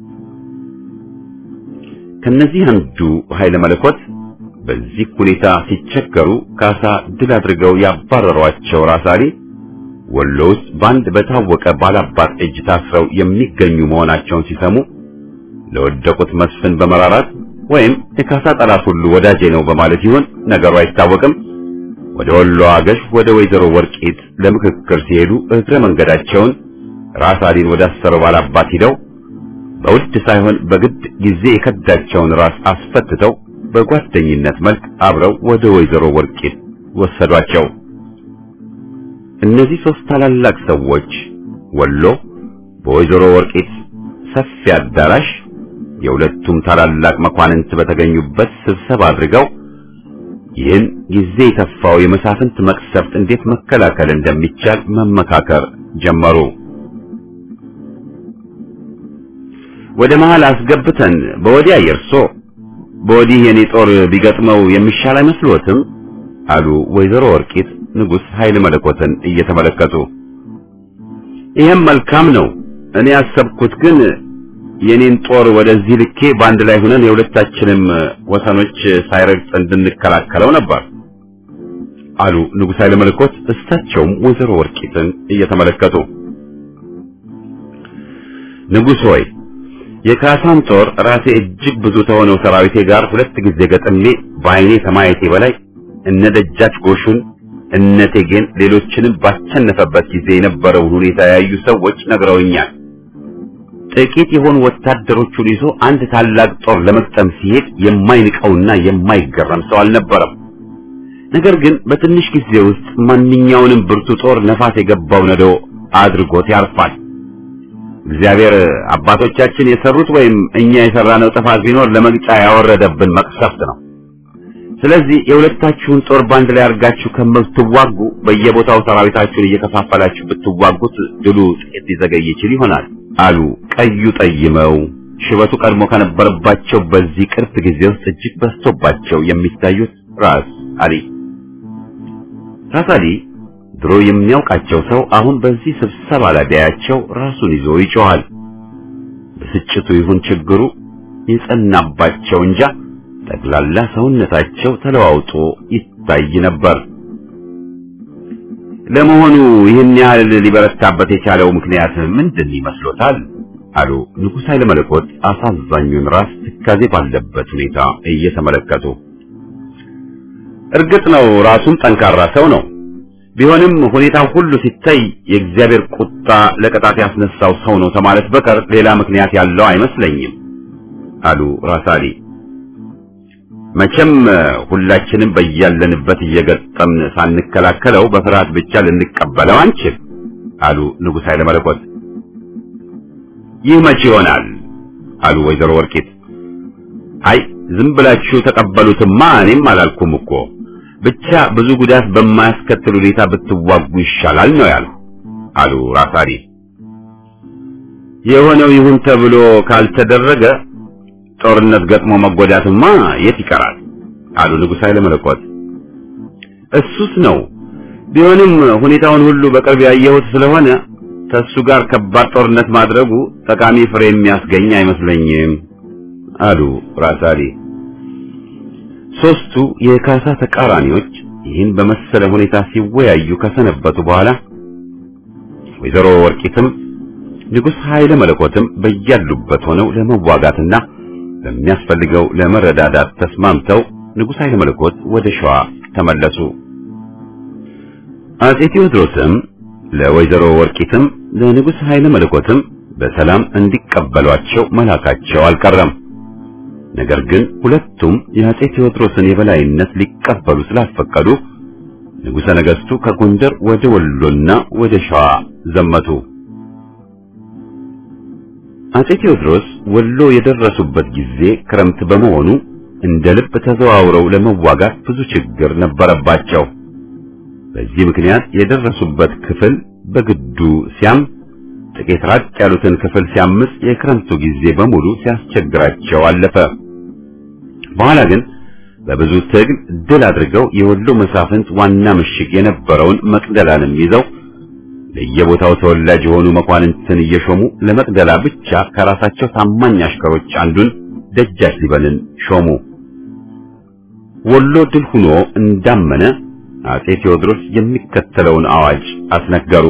ከነዚህ አንዱ ኃይለ መለኮት በዚህ ሁኔታ ሲቸገሩ ካሳ ድል አድርገው ያባረሯቸው ራስ አሊ ወሎ ውስጥ ባንድ በታወቀ ባላባት እጅ ታስረው የሚገኙ መሆናቸውን ሲሰሙ ለወደቁት መስፍን በመራራት ወይም የካሳ ጠላት ሁሉ ወዳጄ ነው በማለት ይሆን ነገሩ አይታወቅም፣ ወደ ወሎ አገሽ ወደ ወይዘሮ ወርቂት ለምክክር ሲሄዱ እግረ መንገዳቸውን ራስ አሊን ወዳሰረው ባላባት ሂደው በውድ ሳይሆን በግድ ጊዜ የከዳቸውን ራስ አስፈትተው በጓደኝነት መልክ አብረው ወደ ወይዘሮ ወርቂት ወሰዷቸው። እነዚህ ሶስት ታላላቅ ሰዎች ወሎ በወይዘሮ ወርቂት ሰፊ አዳራሽ የሁለቱም ታላላቅ መኳንንት በተገኙበት ስብሰባ አድርገው ይህን ጊዜ የተፋው የመሳፍንት መቅሰፍት እንዴት መከላከል እንደሚቻል መመካከር ጀመሩ። ወደ መሃል አስገብተን በወዲያ የርሶ በወዲህ የኔ ጦር ቢገጥመው የሚሻል አይመስልዎትም? አሉ ወይዘሮ ወርቂት ንጉሥ ኃይለ መለኮትን እየተመለከቱ። ይሄም መልካም ነው። እኔ ያሰብኩት ግን የኔን ጦር ወደዚህ ልኬ ባንድ ላይ ሆነን የሁለታችንም ወሰኖች ሳይረግጥ እንድንከላከለው ነበር አሉ ንጉሥ ኃይለ መለኮት እሳቸውም ወይዘሮ ወርቂትን እየተመለከቱ። ንጉሥ ሆይ የካሳን ጦር ራሴ እጅግ ብዙ ተሆነው ሰራዊቴ ጋር ሁለት ጊዜ ገጥሜ በአይኔ ከማየቴ በላይ እነ ደጃች ጎሹን እነ ቴጌን ሌሎችንም ባቸነፈበት ጊዜ የነበረውን ሁኔታ ያዩ ሰዎች ነግረውኛል። ጥቂት የሆኑ ወታደሮቹን ይዞ አንድ ታላቅ ጦር ለመቅጠም ሲሄድ የማይንቀውና የማይገረም ሰው አልነበረም። ነገር ግን በትንሽ ጊዜ ውስጥ ማንኛውንም ብርቱ ጦር ነፋስ የገባው ነዶ አድርጎት ያርፋል። እግዚአብሔር አባቶቻችን የሰሩት ወይም እኛ የሰራነው ጥፋት ቢኖር ለመግጫ ያወረደብን መቅሰፍት ነው። ስለዚህ የሁለታችሁን ጦር ባንድ ላይ አርጋችሁ ከምትዋጉ በየቦታው ሰራዊታችሁን እየከፋፈላችሁ ብትዋጉት ድሉ ጥቂት ሊዘገይ ይችል ይሆናል አሉ ቀዩ ጠይመው ሽበቱ ቀድሞ ከነበረባቸው በዚህ ቅርብ ጊዜ ውስጥ እጅግ በዝቶባቸው የሚታዩት ራስ አሊ። ራስ አሊ ድሮ የሚያውቃቸው ሰው አሁን በዚህ ስብሰባ ላይ ቢያያቸው ራሱን ይዞ ይጮሃል። ብስጭቱ ይሁን ችግሩ የጸናባቸው እንጃ ጠቅላላ ሰውነታቸው ተለዋውጦ ይታይ ነበር። ለመሆኑ ይህን ያህል ሊበረታበት የቻለው ምክንያት ምንድን ይመስሎታል? አሉ ንጉሥ ኃይለ መለኮት አሳዛኙን ራስ ትካዜ ባለበት ሁኔታ እየተመለከቱ። እርግጥ ነው ራሱም ጠንካራ ሰው ነው። ቢሆንም ሁኔታው ሁሉ ሲታይ የእግዚአብሔር ቁጣ ለቅጣት ያስነሳው ሰው ነው ተማለት በቀር ሌላ ምክንያት ያለው አይመስለኝም አሉ ራስ አሊ። መቼም ሁላችንም በያለንበት እየገጠምን ሳንከላከለው በፍርሃት ብቻ ልንቀበለው አንችል አሉ ንጉሥ ኃይለ መለኮት። ይህ መቼ ይሆናል አሉ ወይዘሮ ወርቂት። አይ ዝም ብላችሁ ተቀበሉትማ እኔም አላልኩም እኮ ብቻ ብዙ ጉዳት በማያስከትል ሁኔታ ብትዋጉ ይሻላል ነው ያለው አሉ ራስ አሊ። የሆነው ይሁን ተብሎ ካልተደረገ ጦርነት ገጥሞ መጎዳትማ የት ይቀራል አሉ ንጉሥ ኃይለ መለኮት። እሱስ ነው። ቢሆንም ሁኔታውን ሁሉ በቅርብ ያየሁት ስለሆነ ከሱ ጋር ከባድ ጦርነት ማድረጉ ጠቃሚ ፍሬ የሚያስገኝ አይመስለኝም አሉ ራስ አሊ። ሶስቱ የካሳ ተቃራኒዎች ይህን በመሰለ ሁኔታ ሲወያዩ ከሰነበቱ በኋላ ወይዘሮ ወርቂትም ንጉሥ ኃይለ መለኮትም በያሉበት ሆነው ለመዋጋትና በሚያስፈልገው ለመረዳዳት ተስማምተው ንጉሥ ኃይለ መለኮት ወደ ሸዋ ተመለሱ። አጼ ቴዎድሮስም ለወይዘሮ ወርቂትም ለንጉሥ ኃይለ መለኮትም በሰላም እንዲቀበሏቸው መላካቸው አልቀረም። ነገር ግን ሁለቱም የአጼ ቴዎድሮስን የበላይነት ሊቀበሉ ስላልፈቀዱ ንጉሠ ነገሥቱ ከጎንደር ወደ ወሎና ወደ ሸዋ ዘመቱ። አጼ ቴዎድሮስ ወሎ የደረሱበት ጊዜ ክረምት በመሆኑ እንደ ልብ ተዘዋውረው ለመዋጋት ብዙ ችግር ነበረባቸው። በዚህ ምክንያት የደረሱበት ክፍል በግዱ ሲያም ጥቂት ራቅ ያሉትን ክፍል ሲያምስ የክረምቱ ጊዜ በሙሉ ሲያስቸግራቸው አለፈ። በኋላ ግን በብዙ ትግል ድል አድርገው የወሎ መሳፍንት ዋና ምሽግ የነበረውን መቅደላንም ይዘው ለየቦታው ተወላጅ የሆኑ መኳንንትን እየሾሙ ለመቅደላ ብቻ ከራሳቸው ታማኝ አሽከሮች አንዱን ደጃች ሊበንን ሾሙ። ወሎ ድል ሆኖ እንዳመነ አጼ ቴዎድሮስ የሚከተለውን አዋጅ አስነገሩ።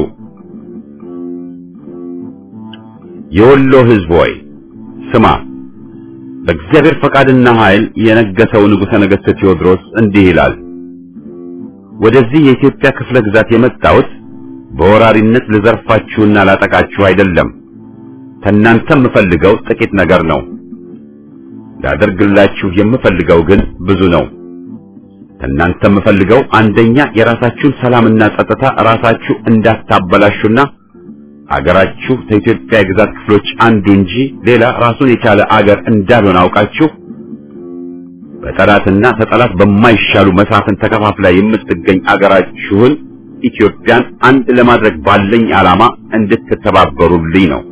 የወሎ ሕዝብ ሆይ ስማ፣ በእግዚአብሔር ፈቃድና ኃይል የነገሰው ንጉሠ ነገሥት ቴዎድሮስ እንዲህ ይላል። ወደዚህ የኢትዮጵያ ክፍለ ግዛት የመጣሁት በወራሪነት ልዘርፋችሁና ላጠቃችሁ አይደለም። ከእናንተ የምፈልገው ጥቂት ነገር ነው። ላደርግላችሁ የምፈልገው ግን ብዙ ነው። ከእናንተ የምፈልገው አንደኛ የራሳችሁን ሰላምና ጸጥታ ራሳችሁ እንዳታበላሹና አገራችሁ ከኢትዮጵያ የግዛት ክፍሎች አንዱ እንጂ ሌላ ራሱን የቻለ አገር እንዳልሆነ አውቃችሁ በጠላትና ተጠላት በማይሻሉ መሳፍንት ተከፋፍላ የምትገኝ አገራችሁን ኢትዮጵያን አንድ ለማድረግ ባለኝ ዓላማ እንድትተባበሩልኝ ነው።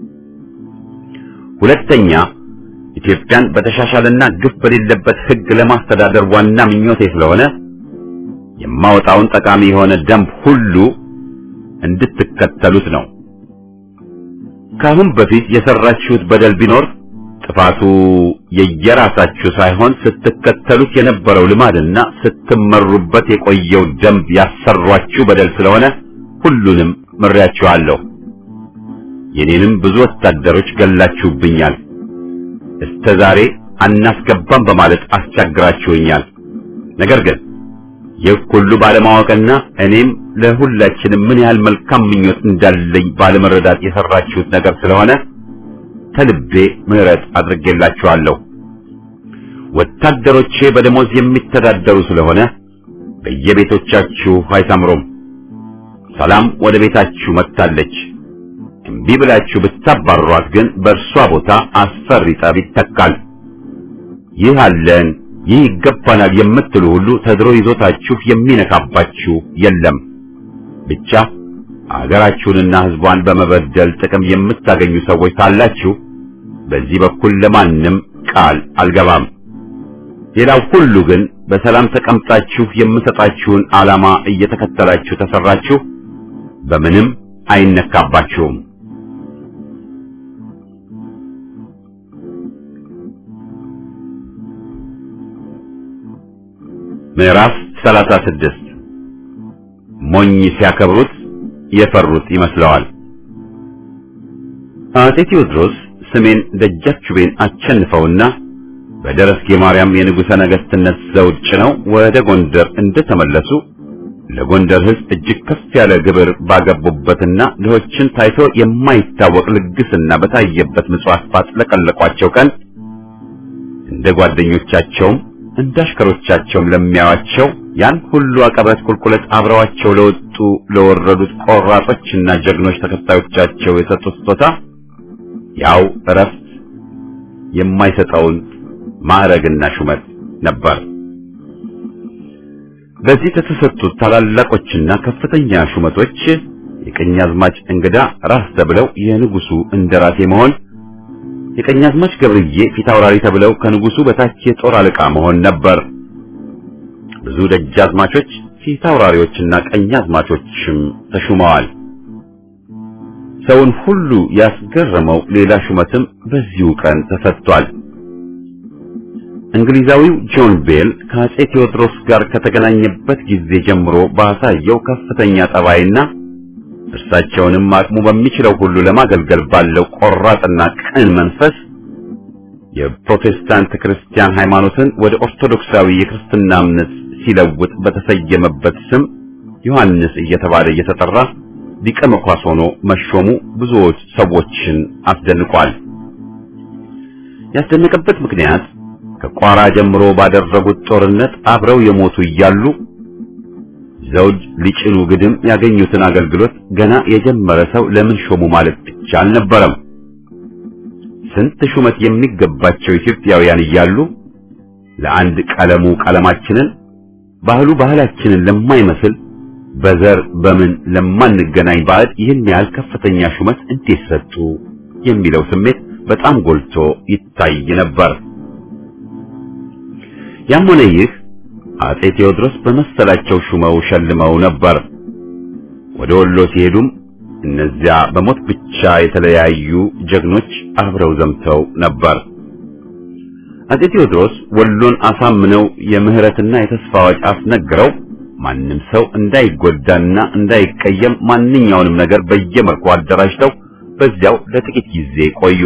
ሁለተኛ ኢትዮጵያን በተሻሻለና ግፍ በሌለበት ሕግ ለማስተዳደር ዋና ምኞቴ ስለሆነ የማወጣውን ጠቃሚ የሆነ ደንብ ሁሉ እንድትከተሉት ነው። ካሁን በፊት የሰራችሁት በደል ቢኖር ጥፋቱ የየራሳችሁ ሳይሆን ስትከተሉት የነበረው ልማድና ስትመሩበት የቆየው ደንብ ያሰሯችሁ በደል ስለሆነ ሁሉንም ምሬያችኋለሁ። የኔንም ብዙ ወታደሮች ገላችሁብኛል። እስከዛሬ አናስገባም በማለት አስቸግራችሁኛል። ነገር ግን ይህ ሁሉ ባለማወቅና እኔም ለሁላችንም ምን ያህል መልካም ምኞት እንዳለኝ ባለመረዳት የሰራችሁት ነገር ስለሆነ ከልቤ ምሕረት አድርጌላችኋለሁ። ወታደሮቼ በደሞዝ የሚተዳደሩ ስለሆነ በየቤቶቻችሁ አይሰምሩም። ሰላም ወደ ቤታችሁ መጥታለች። እምቢ ብላችሁ ብታባሯት ግን በእርሷ ቦታ አስፈሪ ጠብ ይተካል። ይህ አለን፣ ይህ ይገባናል የምትሉ ሁሉ ተድሮ ይዞታችሁ የሚነካባችሁ የለም። ብቻ አገራችሁንና ሕዝቧን በመበደል ጥቅም የምታገኙ ሰዎች ካላችሁ በዚህ በኩል ለማንም ቃል አልገባም። ሌላው ሁሉ ግን በሰላም ተቀምጣችሁ የምሰጣችሁን ዓላማ እየተከተላችሁ ተሰራችሁ በምንም አይነካባችሁም። ምዕራፍ 36 ሞኝ ሲያከብሩት የፈሩት ይመስለዋል። አጼ ቴዎድሮስ ስሜን ደጃችቤን አቸንፈውና በደረስጌ ማርያም የንጉሠ ነገሥትነት ዘውድ ጭነው ወደ ጎንደር እንደተመለሱ ለጎንደር ሕዝብ እጅግ ከፍ ያለ ግብር ባገቡበትና ድሆችን ታይቶ የማይታወቅ ልግስና በታየበት ምጽዋት ባጥለቀለቋቸው ቀን እንደ ጓደኞቻቸውም እንደ አሽከሮቻቸውም ለሚያዋቸው ያን ሁሉ አቀበት ቁልቁለት አብረዋቸው ለወጡ ለወረዱት ቆራጦችና ጀግኖች ተከታዮቻቸው የሰጡት ስጦታ ያው እረፍት የማይሰጠውን ማዕረግና ሹመት ነበር። በዚህ ከተሰጡት ታላላቆችና ከፍተኛ ሹመቶች የቀኛዝማች እንግዳ ራስ ተብለው የንጉሱ እንደራሴ መሆን፣ የቀኛዝማች ገብርዬ ፊታውራሪ ተብለው ከንጉሱ በታች የጦር አለቃ መሆን ነበር። ብዙ ደጃዝማቾች ፊታውራሪዎችና ቀኛዝማቾችም ተሹመዋል። ሰውን ሁሉ ያስገረመው ሌላ ሹመትም በዚሁ ቀን ተሰጥቷል። እንግሊዛዊው ጆን ቤል ከአጼ ቴዎድሮስ ጋር ከተገናኘበት ጊዜ ጀምሮ ባሳየው ከፍተኛ ጠባይና እርሳቸውንም አቅሙ በሚችለው ሁሉ ለማገልገል ባለው ቆራጥና ቅን መንፈስ የፕሮቴስታንት ክርስቲያን ሃይማኖትን ወደ ኦርቶዶክሳዊ የክርስትና እምነት ሲለውጥ በተሰየመበት ስም ዮሐንስ እየተባለ እየተጠራ ሊቀ መኳስ ሆኖ መሾሙ ብዙዎች ሰዎችን አስደንቋል። ያስደነቀበት ምክንያት ከቋራ ጀምሮ ባደረጉት ጦርነት አብረው የሞቱ እያሉ ዘውድ ሊጭኑ ግድም ያገኙትን አገልግሎት ገና የጀመረ ሰው ለምን ሾሙ ማለት ብቻ አልነበረም። ስንት ሹመት የሚገባቸው ኢትዮጵያውያን እያሉ ለአንድ ቀለሙ ቀለማችንን ባህሉ ባህላችንን ለማይመስል በዘር በምን ለማንገናኝ ባዕድ ይህን ያህል ከፍተኛ ሹመት እንዴት ሰጡ የሚለው ስሜት በጣም ጎልቶ ይታይ ነበር። ያም ሆነ ይህ አጼ ቴዎድሮስ በመሰላቸው ሹመው ሸልመው ነበር። ወደ ወሎ ሲሄዱም እነዚያ በሞት ብቻ የተለያዩ ጀግኖች አብረው ዘምተው ነበር። አጼ ቴዎድሮስ ወሎን አሳምነው የምህረትና የተስፋ አዋጅ አስነግረው ማንም ሰው እንዳይጎዳና እንዳይቀየም ማንኛውንም ነገር በየመልኩ አደራጅተው በዚያው ለጥቂት ጊዜ ቆዩ።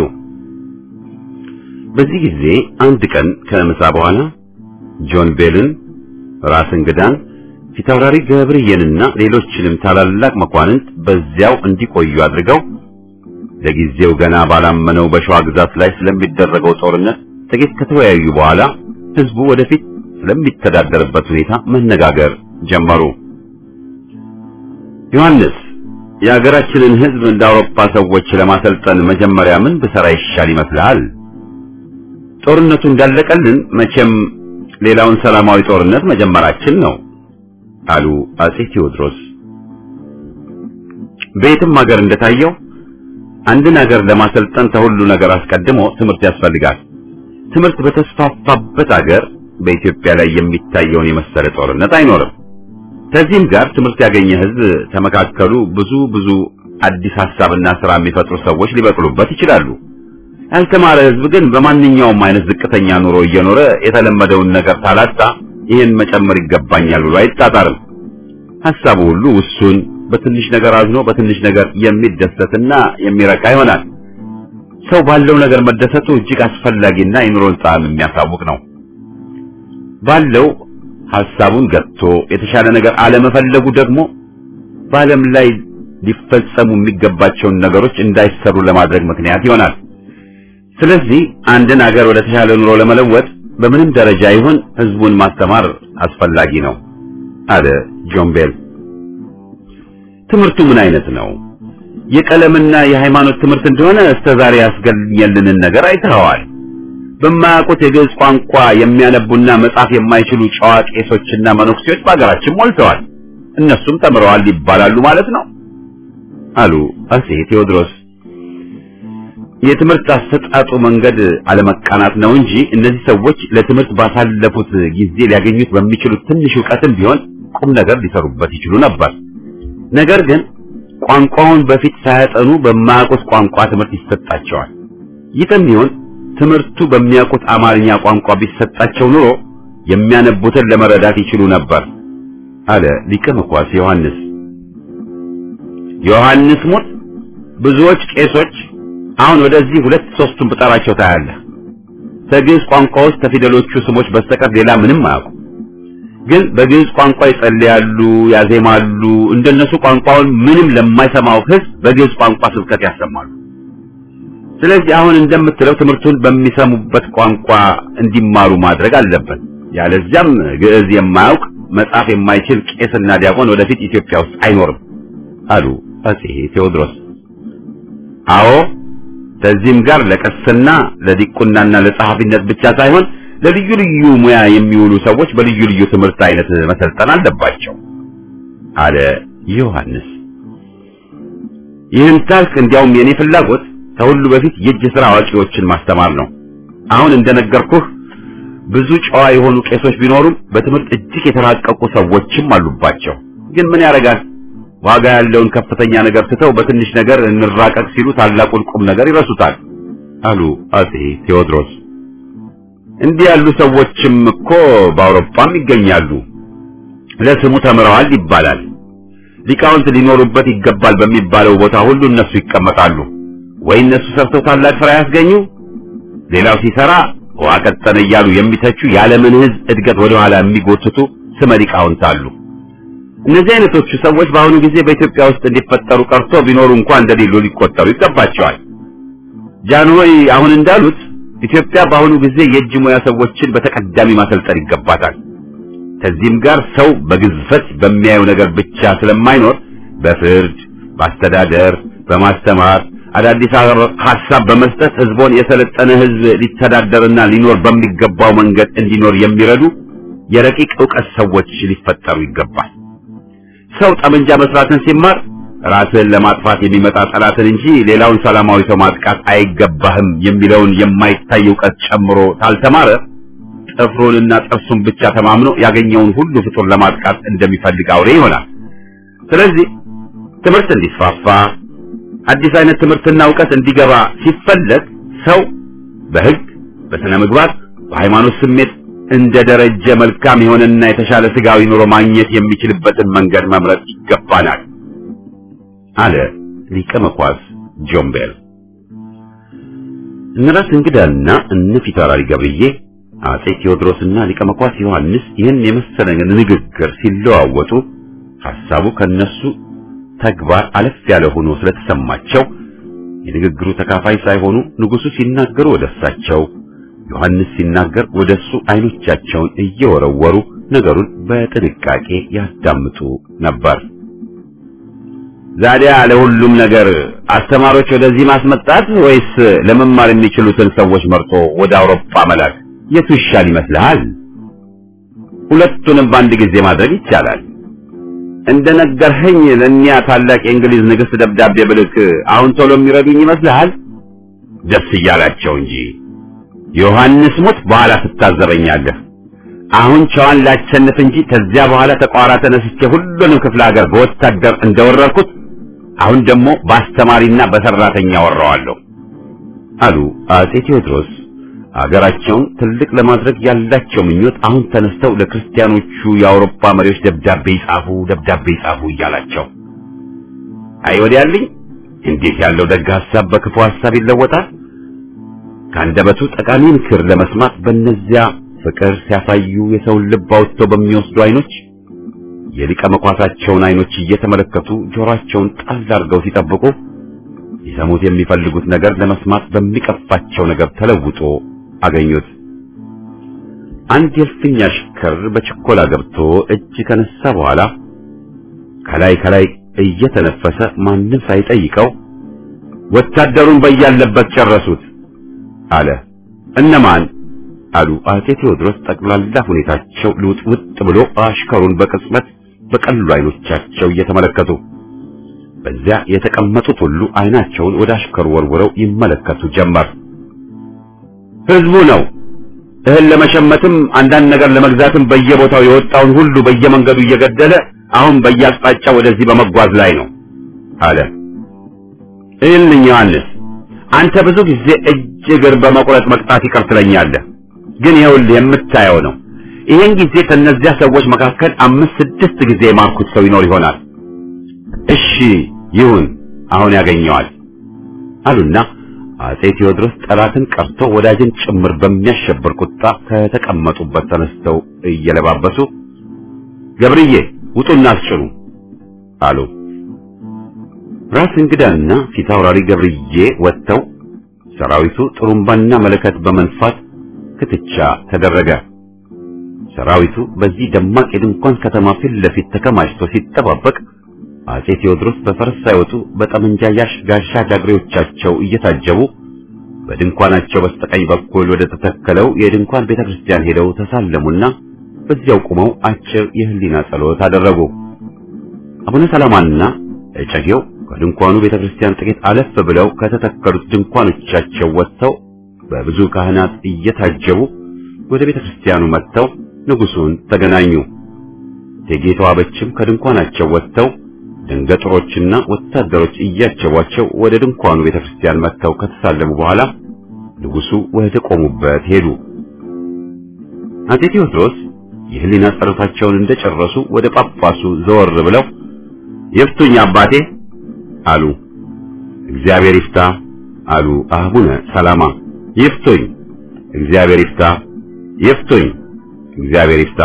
በዚህ ጊዜ አንድ ቀን ከምሳ በኋላ ጆን ቤልን፣ ራስ እንግዳን፣ ፊታውራሪ ገብርዬንና ሌሎችንም ታላላቅ መኳንንት በዚያው እንዲቆዩ አድርገው ለጊዜው ገና ባላመነው በሸዋ ግዛት ላይ ስለሚደረገው ጦርነት ጥቂት ከተወያዩ በኋላ ህዝቡ ወደፊት ስለሚተዳደርበት ሁኔታ መነጋገር ጀመሩ። ዮሐንስ የሀገራችንን ህዝብ እንደ አውሮፓ ሰዎች ለማሰልጠን መጀመሪያ ምን ብሰራ ይሻል ይመስልሃል? ጦርነቱ እንዳለቀልን መቼም ሌላውን ሰላማዊ ጦርነት መጀመራችን ነው አሉ አጼ ቴዎድሮስ። በየትም ሀገር እንደታየው አንድን ሀገር ለማሰልጠን ከሁሉ ነገር አስቀድሞ ትምህርት ያስፈልጋል። ትምህርት በተስፋፋበት ሀገር በኢትዮጵያ ላይ የሚታየውን የመሰለ ጦርነት አይኖርም። ከዚህም ጋር ትምህርት ያገኘ ህዝብ ተመካከሉ ብዙ አዲስ ሐሳብና ሥራ የሚፈጥሩ ሰዎች ሊበቅሉበት ይችላሉ። ያልተማረ ህዝብ ግን በማንኛውም አይነት ዝቅተኛ ኑሮ እየኖረ የተለመደውን ነገር ታላጣ ይህን መጨመር ይገባኛል ብሎ አይጣጣርም። ሐሳቡ ሁሉ ውሱን፣ በትንሽ ነገር አዝኖ በትንሽ ነገር የሚደሰትና የሚረካ ይሆናል። ሰው ባለው ነገር መደሰቱ እጅግ አስፈላጊና የኑሮን ጣዕም የሚያሳውቅ ነው። ባለው ሐሳቡን ገጥቶ የተሻለ ነገር አለመፈለጉ ደግሞ በዓለም ላይ ሊፈጸሙ የሚገባቸውን ነገሮች እንዳይሰሩ ለማድረግ ምክንያት ይሆናል። ስለዚህ አንድን ሀገር ወደ ተሻለ ኑሮ ለመለወጥ በምንም ደረጃ ይሁን ህዝቡን ማስተማር አስፈላጊ ነው አለ ጆን ቤል። ትምህርቱ ምን አይነት ነው? የቀለምና የሃይማኖት ትምህርት እንደሆነ እስከዛሬ ያስገኘልንን ነገር አይተዋል። በማያውቁት የግዕዝ ቋንቋ የሚያነቡና መጻፍ የማይችሉ ጨዋ ቄሶችና መነኩሴዎች በአገራችን ሞልተዋል። እነሱም ተምረዋል ይባላሉ ማለት ነው አሉ አጼ ቴዎድሮስ። የትምህርት አሰጣጡ መንገድ አለመቃናት ነው እንጂ እነዚህ ሰዎች ለትምህርት ባሳለፉት ጊዜ ሊያገኙት በሚችሉት ትንሽ ዕውቀትም ቢሆን ቁም ነገር ሊሰሩበት ይችሉ ነበር። ነገር ግን ቋንቋውን በፊት ሳያጠኑ በማያውቁት ቋንቋ ትምህርት ይሰጣቸዋል። ይህም ቢሆን ትምህርቱ በሚያውቁት አማርኛ ቋንቋ ቢሰጣቸው ኑሮ የሚያነቡትን ለመረዳት ይችሉ ነበር አለ ሊቀ መኳስ ዮሐንስ። ዮሐንስ ሞት ብዙዎች ቄሶች አሁን ወደዚህ 2-3ቱን ብጠራቸው ታያለህ። በግዕዝ ቋንቋ ውስጥ ከፊደሎቹ ስሞች በስተቀር ሌላ ምንም አያውቁም። ግን በግዕዝ ቋንቋ ይጸልያሉ፣ ያዜማሉ። እንደነሱ ቋንቋውን ምንም ለማይሰማው ህዝብ በግዕዝ ቋንቋ ስብከት ያሰማሉ። ስለዚህ አሁን እንደምትለው ትምህርቱን በሚሰሙበት ቋንቋ እንዲማሩ ማድረግ አለበት። ያለዚያም ግዕዝ የማያውቅ መጻፍ የማይችል ቄስና ዲያቆን ወደፊት ኢትዮጵያ ውስጥ አይኖርም አሉ አጼ ቴዎድሮስ። አዎ ከዚህም ጋር ለቅስና ለዲቁናና ለጸሐፊነት ብቻ ሳይሆን ለልዩ ልዩ ሙያ የሚውሉ ሰዎች በልዩ ልዩ ትምህርት አይነት መሰልጠን አለባቸው አለ ዮሐንስ። ይህን ታልክ እንዲያውም የኔ ፍላጎት ከሁሉ በፊት የእጅ ሥራ አዋቂዎችን ማስተማር ነው። አሁን እንደነገርኩህ ብዙ ጨዋ የሆኑ ቄሶች ቢኖሩም በትምህርት እጅግ የተራቀቁ ሰዎችም አሉባቸው። ግን ምን ያደርጋል? ዋጋ ያለውን ከፍተኛ ነገር ትተው በትንሽ ነገር እንራቀቅ ሲሉ ታላቁን ቁም ነገር ይረሱታል አሉ አጼ ቴዎድሮስ። እንዲህ ያሉ ሰዎችም እኮ በአውሮፓም ይገኛሉ። ለስሙ ተምረዋል ይባላል። ሊቃውንት ሊኖሩበት ይገባል በሚባለው ቦታ ሁሉ እነሱ ይቀመጣሉ። ወይ እነሱ ሰርተው ታላቅ ፍሬ ያስገኙ፣ ሌላው ሲሰራ ዋቀጠነ እያሉ የሚተቹ የዓለምን ሕዝብ እድገት ወደ ኋላ የሚጎትቱ ስመ ሊቃውንት አሉ። እነዚህ አይነቶቹ ሰዎች በአሁኑ ጊዜ በኢትዮጵያ ውስጥ እንዲፈጠሩ ቀርቶ ቢኖሩ እንኳን እንደሌሉ ሊቆጠሩ ይገባቸዋል። ጃንሆይ አሁን እንዳሉት ኢትዮጵያ በአሁኑ ጊዜ የእጅ ሙያ ሰዎችን በተቀዳሚ ማሰልጠን ይገባታል። ከዚህም ጋር ሰው በግዝፈት በሚያየው ነገር ብቻ ስለማይኖር በፍርድ፣ በአስተዳደር፣ በማስተማር አዳዲስ ሐሳብ በመስጠት ህዝቦን የሰለጠነ ህዝብ ሊተዳደርና ሊኖር በሚገባው መንገድ እንዲኖር የሚረዱ የረቂቅ ዕውቀት ሰዎች ሊፈጠሩ ይገባል። ሰው ጠመንጃ መስራትን ሲማር ራስን ለማጥፋት የሚመጣ ጠላትን እንጂ ሌላውን ሰላማዊ ሰው ማጥቃት አይገባህም የሚለውን የማይታይ ዕውቀት ጨምሮ ካልተማረ ጥፍሩንና ጥርሱን ብቻ ተማምኖ ያገኘውን ሁሉ ፍጡር ለማጥቃት እንደሚፈልግ አውሬ ይሆናል። ስለዚህ ትምህርት እንዲስፋፋ አዲስ አይነት ትምህርትና ዕውቀት እንዲገባ ሲፈለግ ሰው በህግ፣ በስነ ምግባር፣ በሃይማኖት ስሜት እንደ ደረጀ መልካም የሆነና የተሻለ ስጋዊ ኑሮ ማግኘት የሚችልበትን መንገድ መምረጥ ይገባናል አለ ሊቀ መኳስ ጆምቤል። እነራስ እንግዳና እነፊታውራሪ ገብርዬ አጼ ቴዎድሮስና ሊቀ መኳስ ዮሐንስ ይህን የመሰለ ንግግር ሲለዋወጡ ሐሳቡ ከነሱ ተግባር አለፍ ያለ ሆኖ ስለተሰማቸው የንግግሩ ተካፋይ ሳይሆኑ ንጉሱ ሲናገሩ ወደሳቸው፣ ዮሐንስ ሲናገር ወደሱ አይኖቻቸውን እየወረወሩ ነገሩን በጥንቃቄ ያዳምጡ ነበር። ዛዲያ ለሁሉም ነገር አስተማሪዎች ወደዚህ ማስመጣት ወይስ ለመማር የሚችሉትን ሰዎች መርጦ ወደ አውሮፓ መላክ የቱ ይሻል ይመስልሃል? ሁለቱንም በአንድ ጊዜ ማድረግ ይቻላል። እንደነገርኸኝ ለእኒያ ታላቅ የእንግሊዝ ንግሥት ደብዳቤ ብልክ አሁን ቶሎ የሚረዱኝ ይመስልሃል? ደስ እያላቸው እንጂ ዮሐንስ ሞት በኋላ ትታዘበኛለህ። አሁን ቸዋን ላሸንፍ እንጂ ከዚያ በኋላ ተቋራ ተነስቼ ሁሉንም ክፍለ ሀገር በወታደር እንደወረርኩት አሁን ደግሞ በአስተማሪና በሰራተኛ ወረዋለሁ አሉ አጼ ቴዎድሮስ። አገራቸውን ትልቅ ለማድረግ ያላቸው ምኞት አሁን ተነስተው ለክርስቲያኖቹ የአውሮፓ መሪዎች ደብዳቤ ይጻፉ እያላቸው። አይ ወዲያልኝ እንዴት ያለው ደግ ሐሳብ በክፉ ሐሳብ ይለወጣል። ከአንደበቱ ጠቃሚ ምክር ለመስማት በእነዚያ ፍቅር ሲያሳዩ የሰውን ልብ አውጥተው በሚወስዱ አይኖች የሊቀ መኳሳቸውን አይኖች እየተመለከቱ ጆሮአቸውን ጣል አድርገው ሲጠብቁ ሊሰሙት የሚፈልጉት ነገር ለመስማት በሚቀፋቸው ነገር ተለውጦ አገኙት። አንድ የእልፍኝ አሽከር በችኮላ ገብቶ እጅ ከነሳ በኋላ ከላይ እየተነፈሰ ማንም ሳይጠይቀው ወታደሩን በያለበት ጨረሱት አለ። እነማን አሉ አጼ ቴዎድሮስ ጠቅላላ ሁኔታቸው ልውጥ ብሎ አሽከሩን በቅጽበት በቀሉ አይኖቻቸው እየተመለከቱ። በዚያ የተቀመጡት ሁሉ አይናቸውን ወደ አሽከሩ ወርውረው ይመለከቱ ጀመር። ህዝቡ ነው። እህል ለመሸመትም አንዳንድ ነገር ለመግዛትም በየቦታው የወጣውን ሁሉ በየመንገዱ እየገደለ አሁን በየአቅጣጫው ወደዚህ በመጓዝ ላይ ነው አለ። እልኝ ዮሐንስ፣ አንተ ብዙ ጊዜ እጅ እግር በመቁረጥ መቅጣት ይቀር ትለኛለህ፣ ግን ይኸውልህ የምታየው ነው። ይሄን ጊዜ ከነዚያ ሰዎች መካከል 5-6 ጊዜ የማርኩት ሰው ይኖር ይሆናል። እሺ ይሁን፣ አሁን ያገኘዋል አሉና አጼ ቴዎድሮስ ጠላትን ቀርቶ ወዳጅን ጭምር በሚያሸብር ቁጣ ከተቀመጡበት ተነስተው እየለባበሱ ገብርዬ ውጡና አስጭኑ አሉ። ራስ እንግዳና ፊታውራሪ ገብርዬ ወጥተው ሰራዊቱ ጥሩምባና መለከት በመንፋት ክትቻ ተደረገ። ሰራዊቱ በዚህ ደማቅ የድንኳን ከተማ ፊት ለፊት ተከማችቶ ሲጠባበቅ አጼ ቴዎድሮስ በፈረስ ሳይወጡ በጠመንጃ ጋሻ ጃግሬዎቻቸው እየታጀቡ በድንኳናቸው በስተቀኝ በኩል ወደ ተተከለው የድንኳን ቤተክርስቲያን ሄደው ተሳለሙና በዚያው ቆመው አጭር የህሊና ጸሎት አደረጉ። አቡነ ሰላማና እጨጌው ከድንኳኑ ቤተክርስቲያን ጥቂት አለፍ ብለው ከተተከሉት ድንኳኖቻቸው ወጥተው በብዙ ካህናት እየታጀቡ ወደ ቤተክርስቲያኑ መጥተው ንጉሱን ተገናኙ። እቴጌ ተዋበችም ከድንኳናቸው ወጥተው ደንገጥሮችና ወታደሮች እያጀቧቸው ወደ ድንኳኑ ቤተክርስቲያን መጥተው ከተሳለሙ በኋላ ንጉሱ ወደ ቆሙበት ሄዱ። አጼ ቴዎድሮስ የህሊና ጸሎታቸውን እንደጨረሱ ወደ ጳጳሱ ዘወር ብለው ይፍቱኝ አባቴ አሉ። እግዚአብሔር ይፍታ አሉ አቡነ ሰላማ። ይፍቱኝ፣ እግዚአብሔር ይፍታ፣ ይፍቱኝ፣ እግዚአብሔር ይፍታ።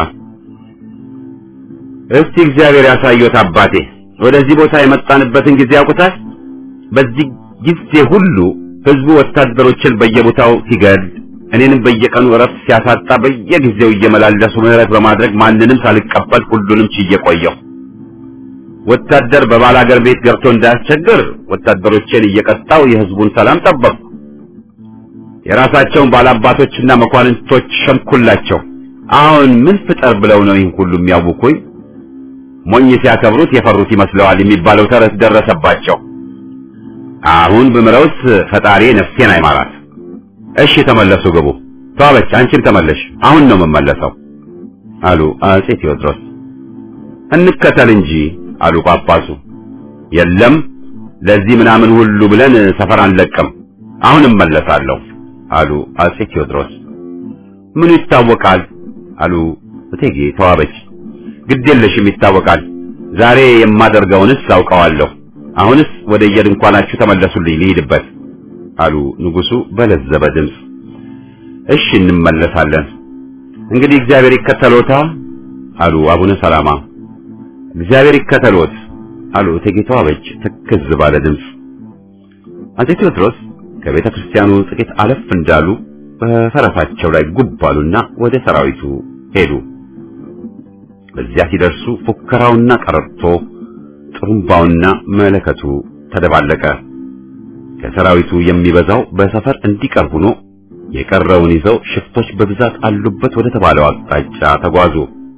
እስቲ እግዚአብሔር ያሳየዎት አባቴ። ወደዚህ ቦታ የመጣንበትን ጊዜ ያውቁታል? በዚህ ጊዜ ሁሉ ህዝቡ ወታደሮችን በየቦታው ሲገል፣ እኔንም በየቀኑ እረፍት ሲያሳጣ በየጊዜው እየመላለሱ ምህረት በማድረግ ማንንም ሳልቀበል ሁሉንም ችዬ ቆየሁ። ወታደር በባላገር ቤት ገብቶ እንዳያስቸግር ወታደሮችን እየቀጣው የህዝቡን ሰላም ጠበቅኩ። የራሳቸውን ባላባቶችና መኳንንቶች ሸምኩላቸው። አሁን ምን ፍጠር ብለው ነው ይህን ሁሉ የሚያውኩኝ? ሞኝ ሲያከብሩት የፈሩት ይመስለዋል የሚባለው ተረት ደረሰባቸው። አሁን ብምረውስ ፈጣሪ ነፍሴን አይማራት። እሺ ተመለሱ፣ ግቡ። ተዋበች፣ አንቺም ተመለሽ። አሁን ነው የምመለሰው አሉ አጼ ቴዎድሮስ። እንከተል እንጂ አሉ ጳጳሱ። የለም ለዚህ ምናምን ሁሉ ብለን ሰፈር አንለቅም፣ አሁን እመለሳለሁ አሉ አጼ ቴዎድሮስ። ምኑ ይታወቃል አሉ እቴጌ ተዋበች። ግድ የለሽም ይታወቃል። ዛሬ የማደርገውንስ አውቀዋለሁ። አሁንስ ወደ የድንኳናችሁ ተመለሱልኝ ልሂድበት አሉ ንጉሱ በለዘበ ድምፅ። እሺ እንመለሳለን። እንግዲህ እግዚአብሔር ይከተሎታ አሉ አቡነ ሰላማ። እግዚአብሔር ይከተሎት አሉ እቴጌ ተዋበች ትክዝ ባለ ድምፅ። አጼ ቴዎድሮስ ከቤተ ክርስቲያኑ ጥቂት አለፍ እንዳሉ በፈረሳቸው ላይ ጉብ አሉና ወደ ሰራዊቱ ሄዱ። በዚያ ሲደርሱ ፉከራውና ቀረርቶ ጥሩምባውና መለከቱ ተደባለቀ። ከሰራዊቱ የሚበዛው በሰፈር እንዲቀር ሆኖ የቀረውን ይዘው ሽፍቶች በብዛት አሉበት ወደ ተባለው አቅጣጫ ተጓዙ።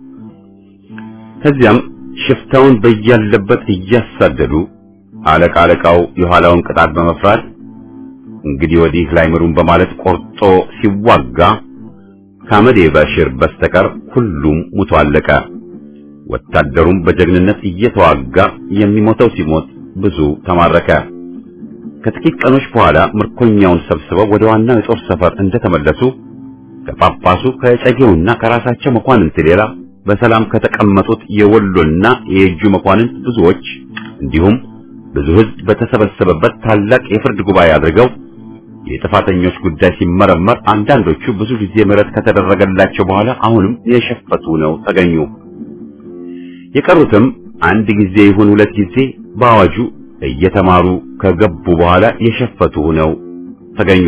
ከዚያም ሽፍታውን በያለበት እያሳደዱ አለቃው የኋላውን ቅጣት በመፍራት እንግዲህ ወዲህ ላይ ምሩን በማለት ቆርጦ ሲዋጋ ከአመዴ በሽር በስተቀር ሁሉም ሙቶ አለቀ። ወታደሩም በጀግንነት እየተዋጋ የሚሞተው ሲሞት ብዙ ተማረከ። ከጥቂት ቀኖች በኋላ ምርኮኛውን ሰብስበው ወደ ዋናው የጦር ሰፈር እንደተመለሱ ከጳጳሱ ከጨጌውና ከራሳቸው መኳንንት ሌላ በሰላም ከተቀመጡት የወሎና የእጁ መኳንንት ብዙዎች እንዲሁም ብዙ ሕዝብ በተሰበሰበበት ታላቅ የፍርድ ጉባኤ አድርገው የጥፋተኞች ጉዳይ ሲመረመር አንዳንዶቹ ብዙ ጊዜ ምህረት ከተደረገላቸው በኋላ አሁንም የሸፈቱ ነው ተገኙ። የቀሩትም አንድ ጊዜ ይሁን ሁለት ጊዜ በአዋጁ እየተማሩ ከገቡ በኋላ የሸፈቱ ነው ተገኙ።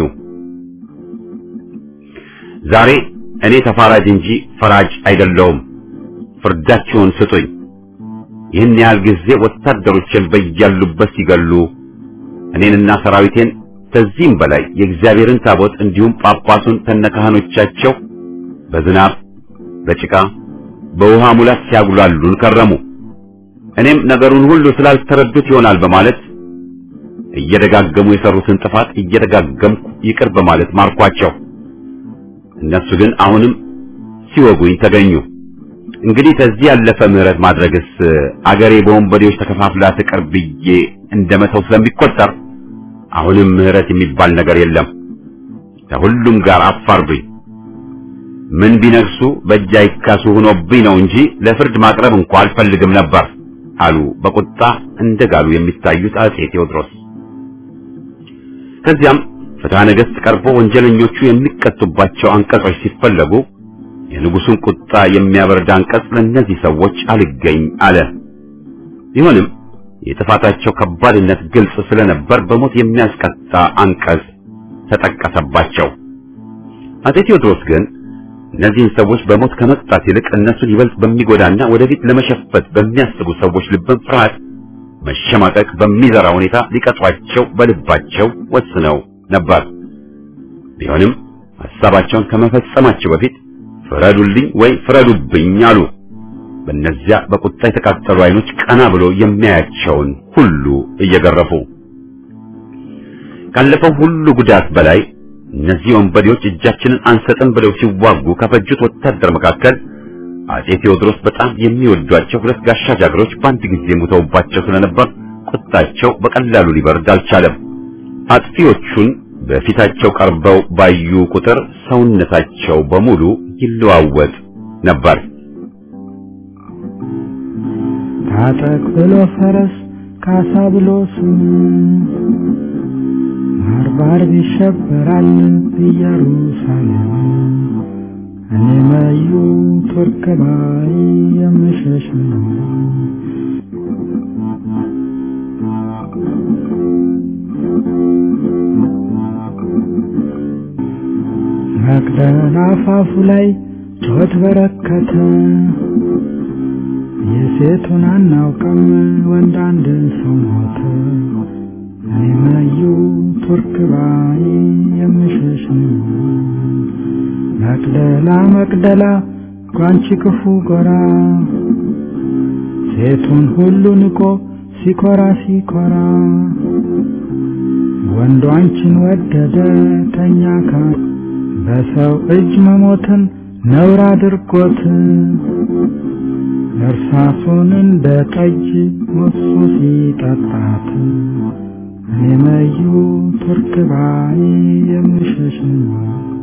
ዛሬ እኔ ተፋራጅ እንጂ ፈራጅ አይደለሁም፣ ፍርዳችሁን ስጡኝ። ይህን ያህል ጊዜ ወታደሮችን በያሉበት ሲገሉ እኔንና ሰራዊቴን ከዚህም በላይ የእግዚአብሔርን ታቦት እንዲሁም ጳጳሱን ተነካህኖቻቸው በዝናብ በጭቃ በውሃ ሙላት ሲያጉላሉን ከረሙ። እኔም ነገሩን ሁሉ ስላልተረዱት ይሆናል በማለት እየደጋገሙ የሰሩትን ጥፋት እየደጋገምኩ ይቅር በማለት ማርኳቸው። እነሱ ግን አሁንም ሲወጉኝ ተገኙ። እንግዲህ ከዚህ ያለፈ ምህረት ማድረግስ አገሬ በወንበዴዎች ተከፋፍላ ትቀር ብዬ እንደመተው ስለሚቆጠር አሁንም ምህረት የሚባል ነገር የለም። ከሁሉም ጋር አፋርዱኝ። ምን ቢነግሱ በእጅ አይካሱ ሆኖብኝ ነው እንጂ ለፍርድ ማቅረብ እንኳን አልፈልግም ነበር አሉ በቁጣ እንደጋሉ የሚታዩት አጼ ቴዎድሮስ። ከዚያም ፍትሐ ነገሥት ቀርቦ ወንጀለኞቹ የሚቀጡባቸው አንቀጾች ሲፈለጉ የንጉሱን ቁጣ የሚያበርድ አንቀጽ ለእነዚህ ሰዎች አልገኝ አለ። ቢሆንም የጥፋታቸው ከባድነት ግልጽ ስለነበር በሞት የሚያስቀጣ አንቀጽ ተጠቀሰባቸው። አጼ ቴዎድሮስ ግን እነዚህን ሰዎች በሞት ከመቅጣት ይልቅ እነሱን ይበልጥ በሚጎዳና ወደፊት ለመሸፈት በሚያስቡ ሰዎች ልብን ፍርሃት፣ መሸማቀቅ በሚዘራ ሁኔታ ሊቀጧቸው በልባቸው ወስነው ነበር። ቢሆንም ሐሳባቸውን ከመፈጸማቸው በፊት ፍረዱልኝ ወይ ፍረዱብኝ አሉ። በእነዚያ በቁጣ የተቃጠሉ አይኖች ቀና ብሎ የሚያያቸውን ሁሉ እየገረፉ ካለፈው ሁሉ ጉዳት በላይ እነዚህ ወንበዴዎች እጃችንን አንሰጥም ብለው ሲዋጉ ከፈጁት ወታደር መካከል አጼ ቴዎድሮስ በጣም የሚወዷቸው ሁለት ጋሻ ጃግሮች በአንድ ጊዜ ሞተውባቸው ስለነበር ቁጣቸው በቀላሉ ሊበርድ አልቻለም። አጥፊዎቹን በፊታቸው ቀርበው ባዩ ቁጥር ሰውነታቸው በሙሉ ይለዋወጥ ነበር። ታጠቅ ብሎ ፈረስ ካሳ ብሎ ስም ባርባር ይሸበራል ኢየሩሳሌም እኔ መዩ ቱርክ ባይ የምሸሽ ነው መቅደላ አፋፉ ላይ ጩኸት በረከተ የሴቱን አናውቅም ወንድ አንድ ሰው ሞተ እኔ መዩ ቱርክ ባይ የምሸሽ ነው መቅደላ መቅደላ ጓንቺ ክፉ ጎራ ሴቱን ሁሉ ንቆ ሲኮራ ሲኮራ ወንዱ አንቺን ወደደ ተኛ ካር በሰው እጅ መሞትን ነውር አድርጎት እርሳሱን እንደ ጠጅ ሞሱ ሲጠጣት እኔ መዩ ቱርክ ባይ የምሸሽ ነው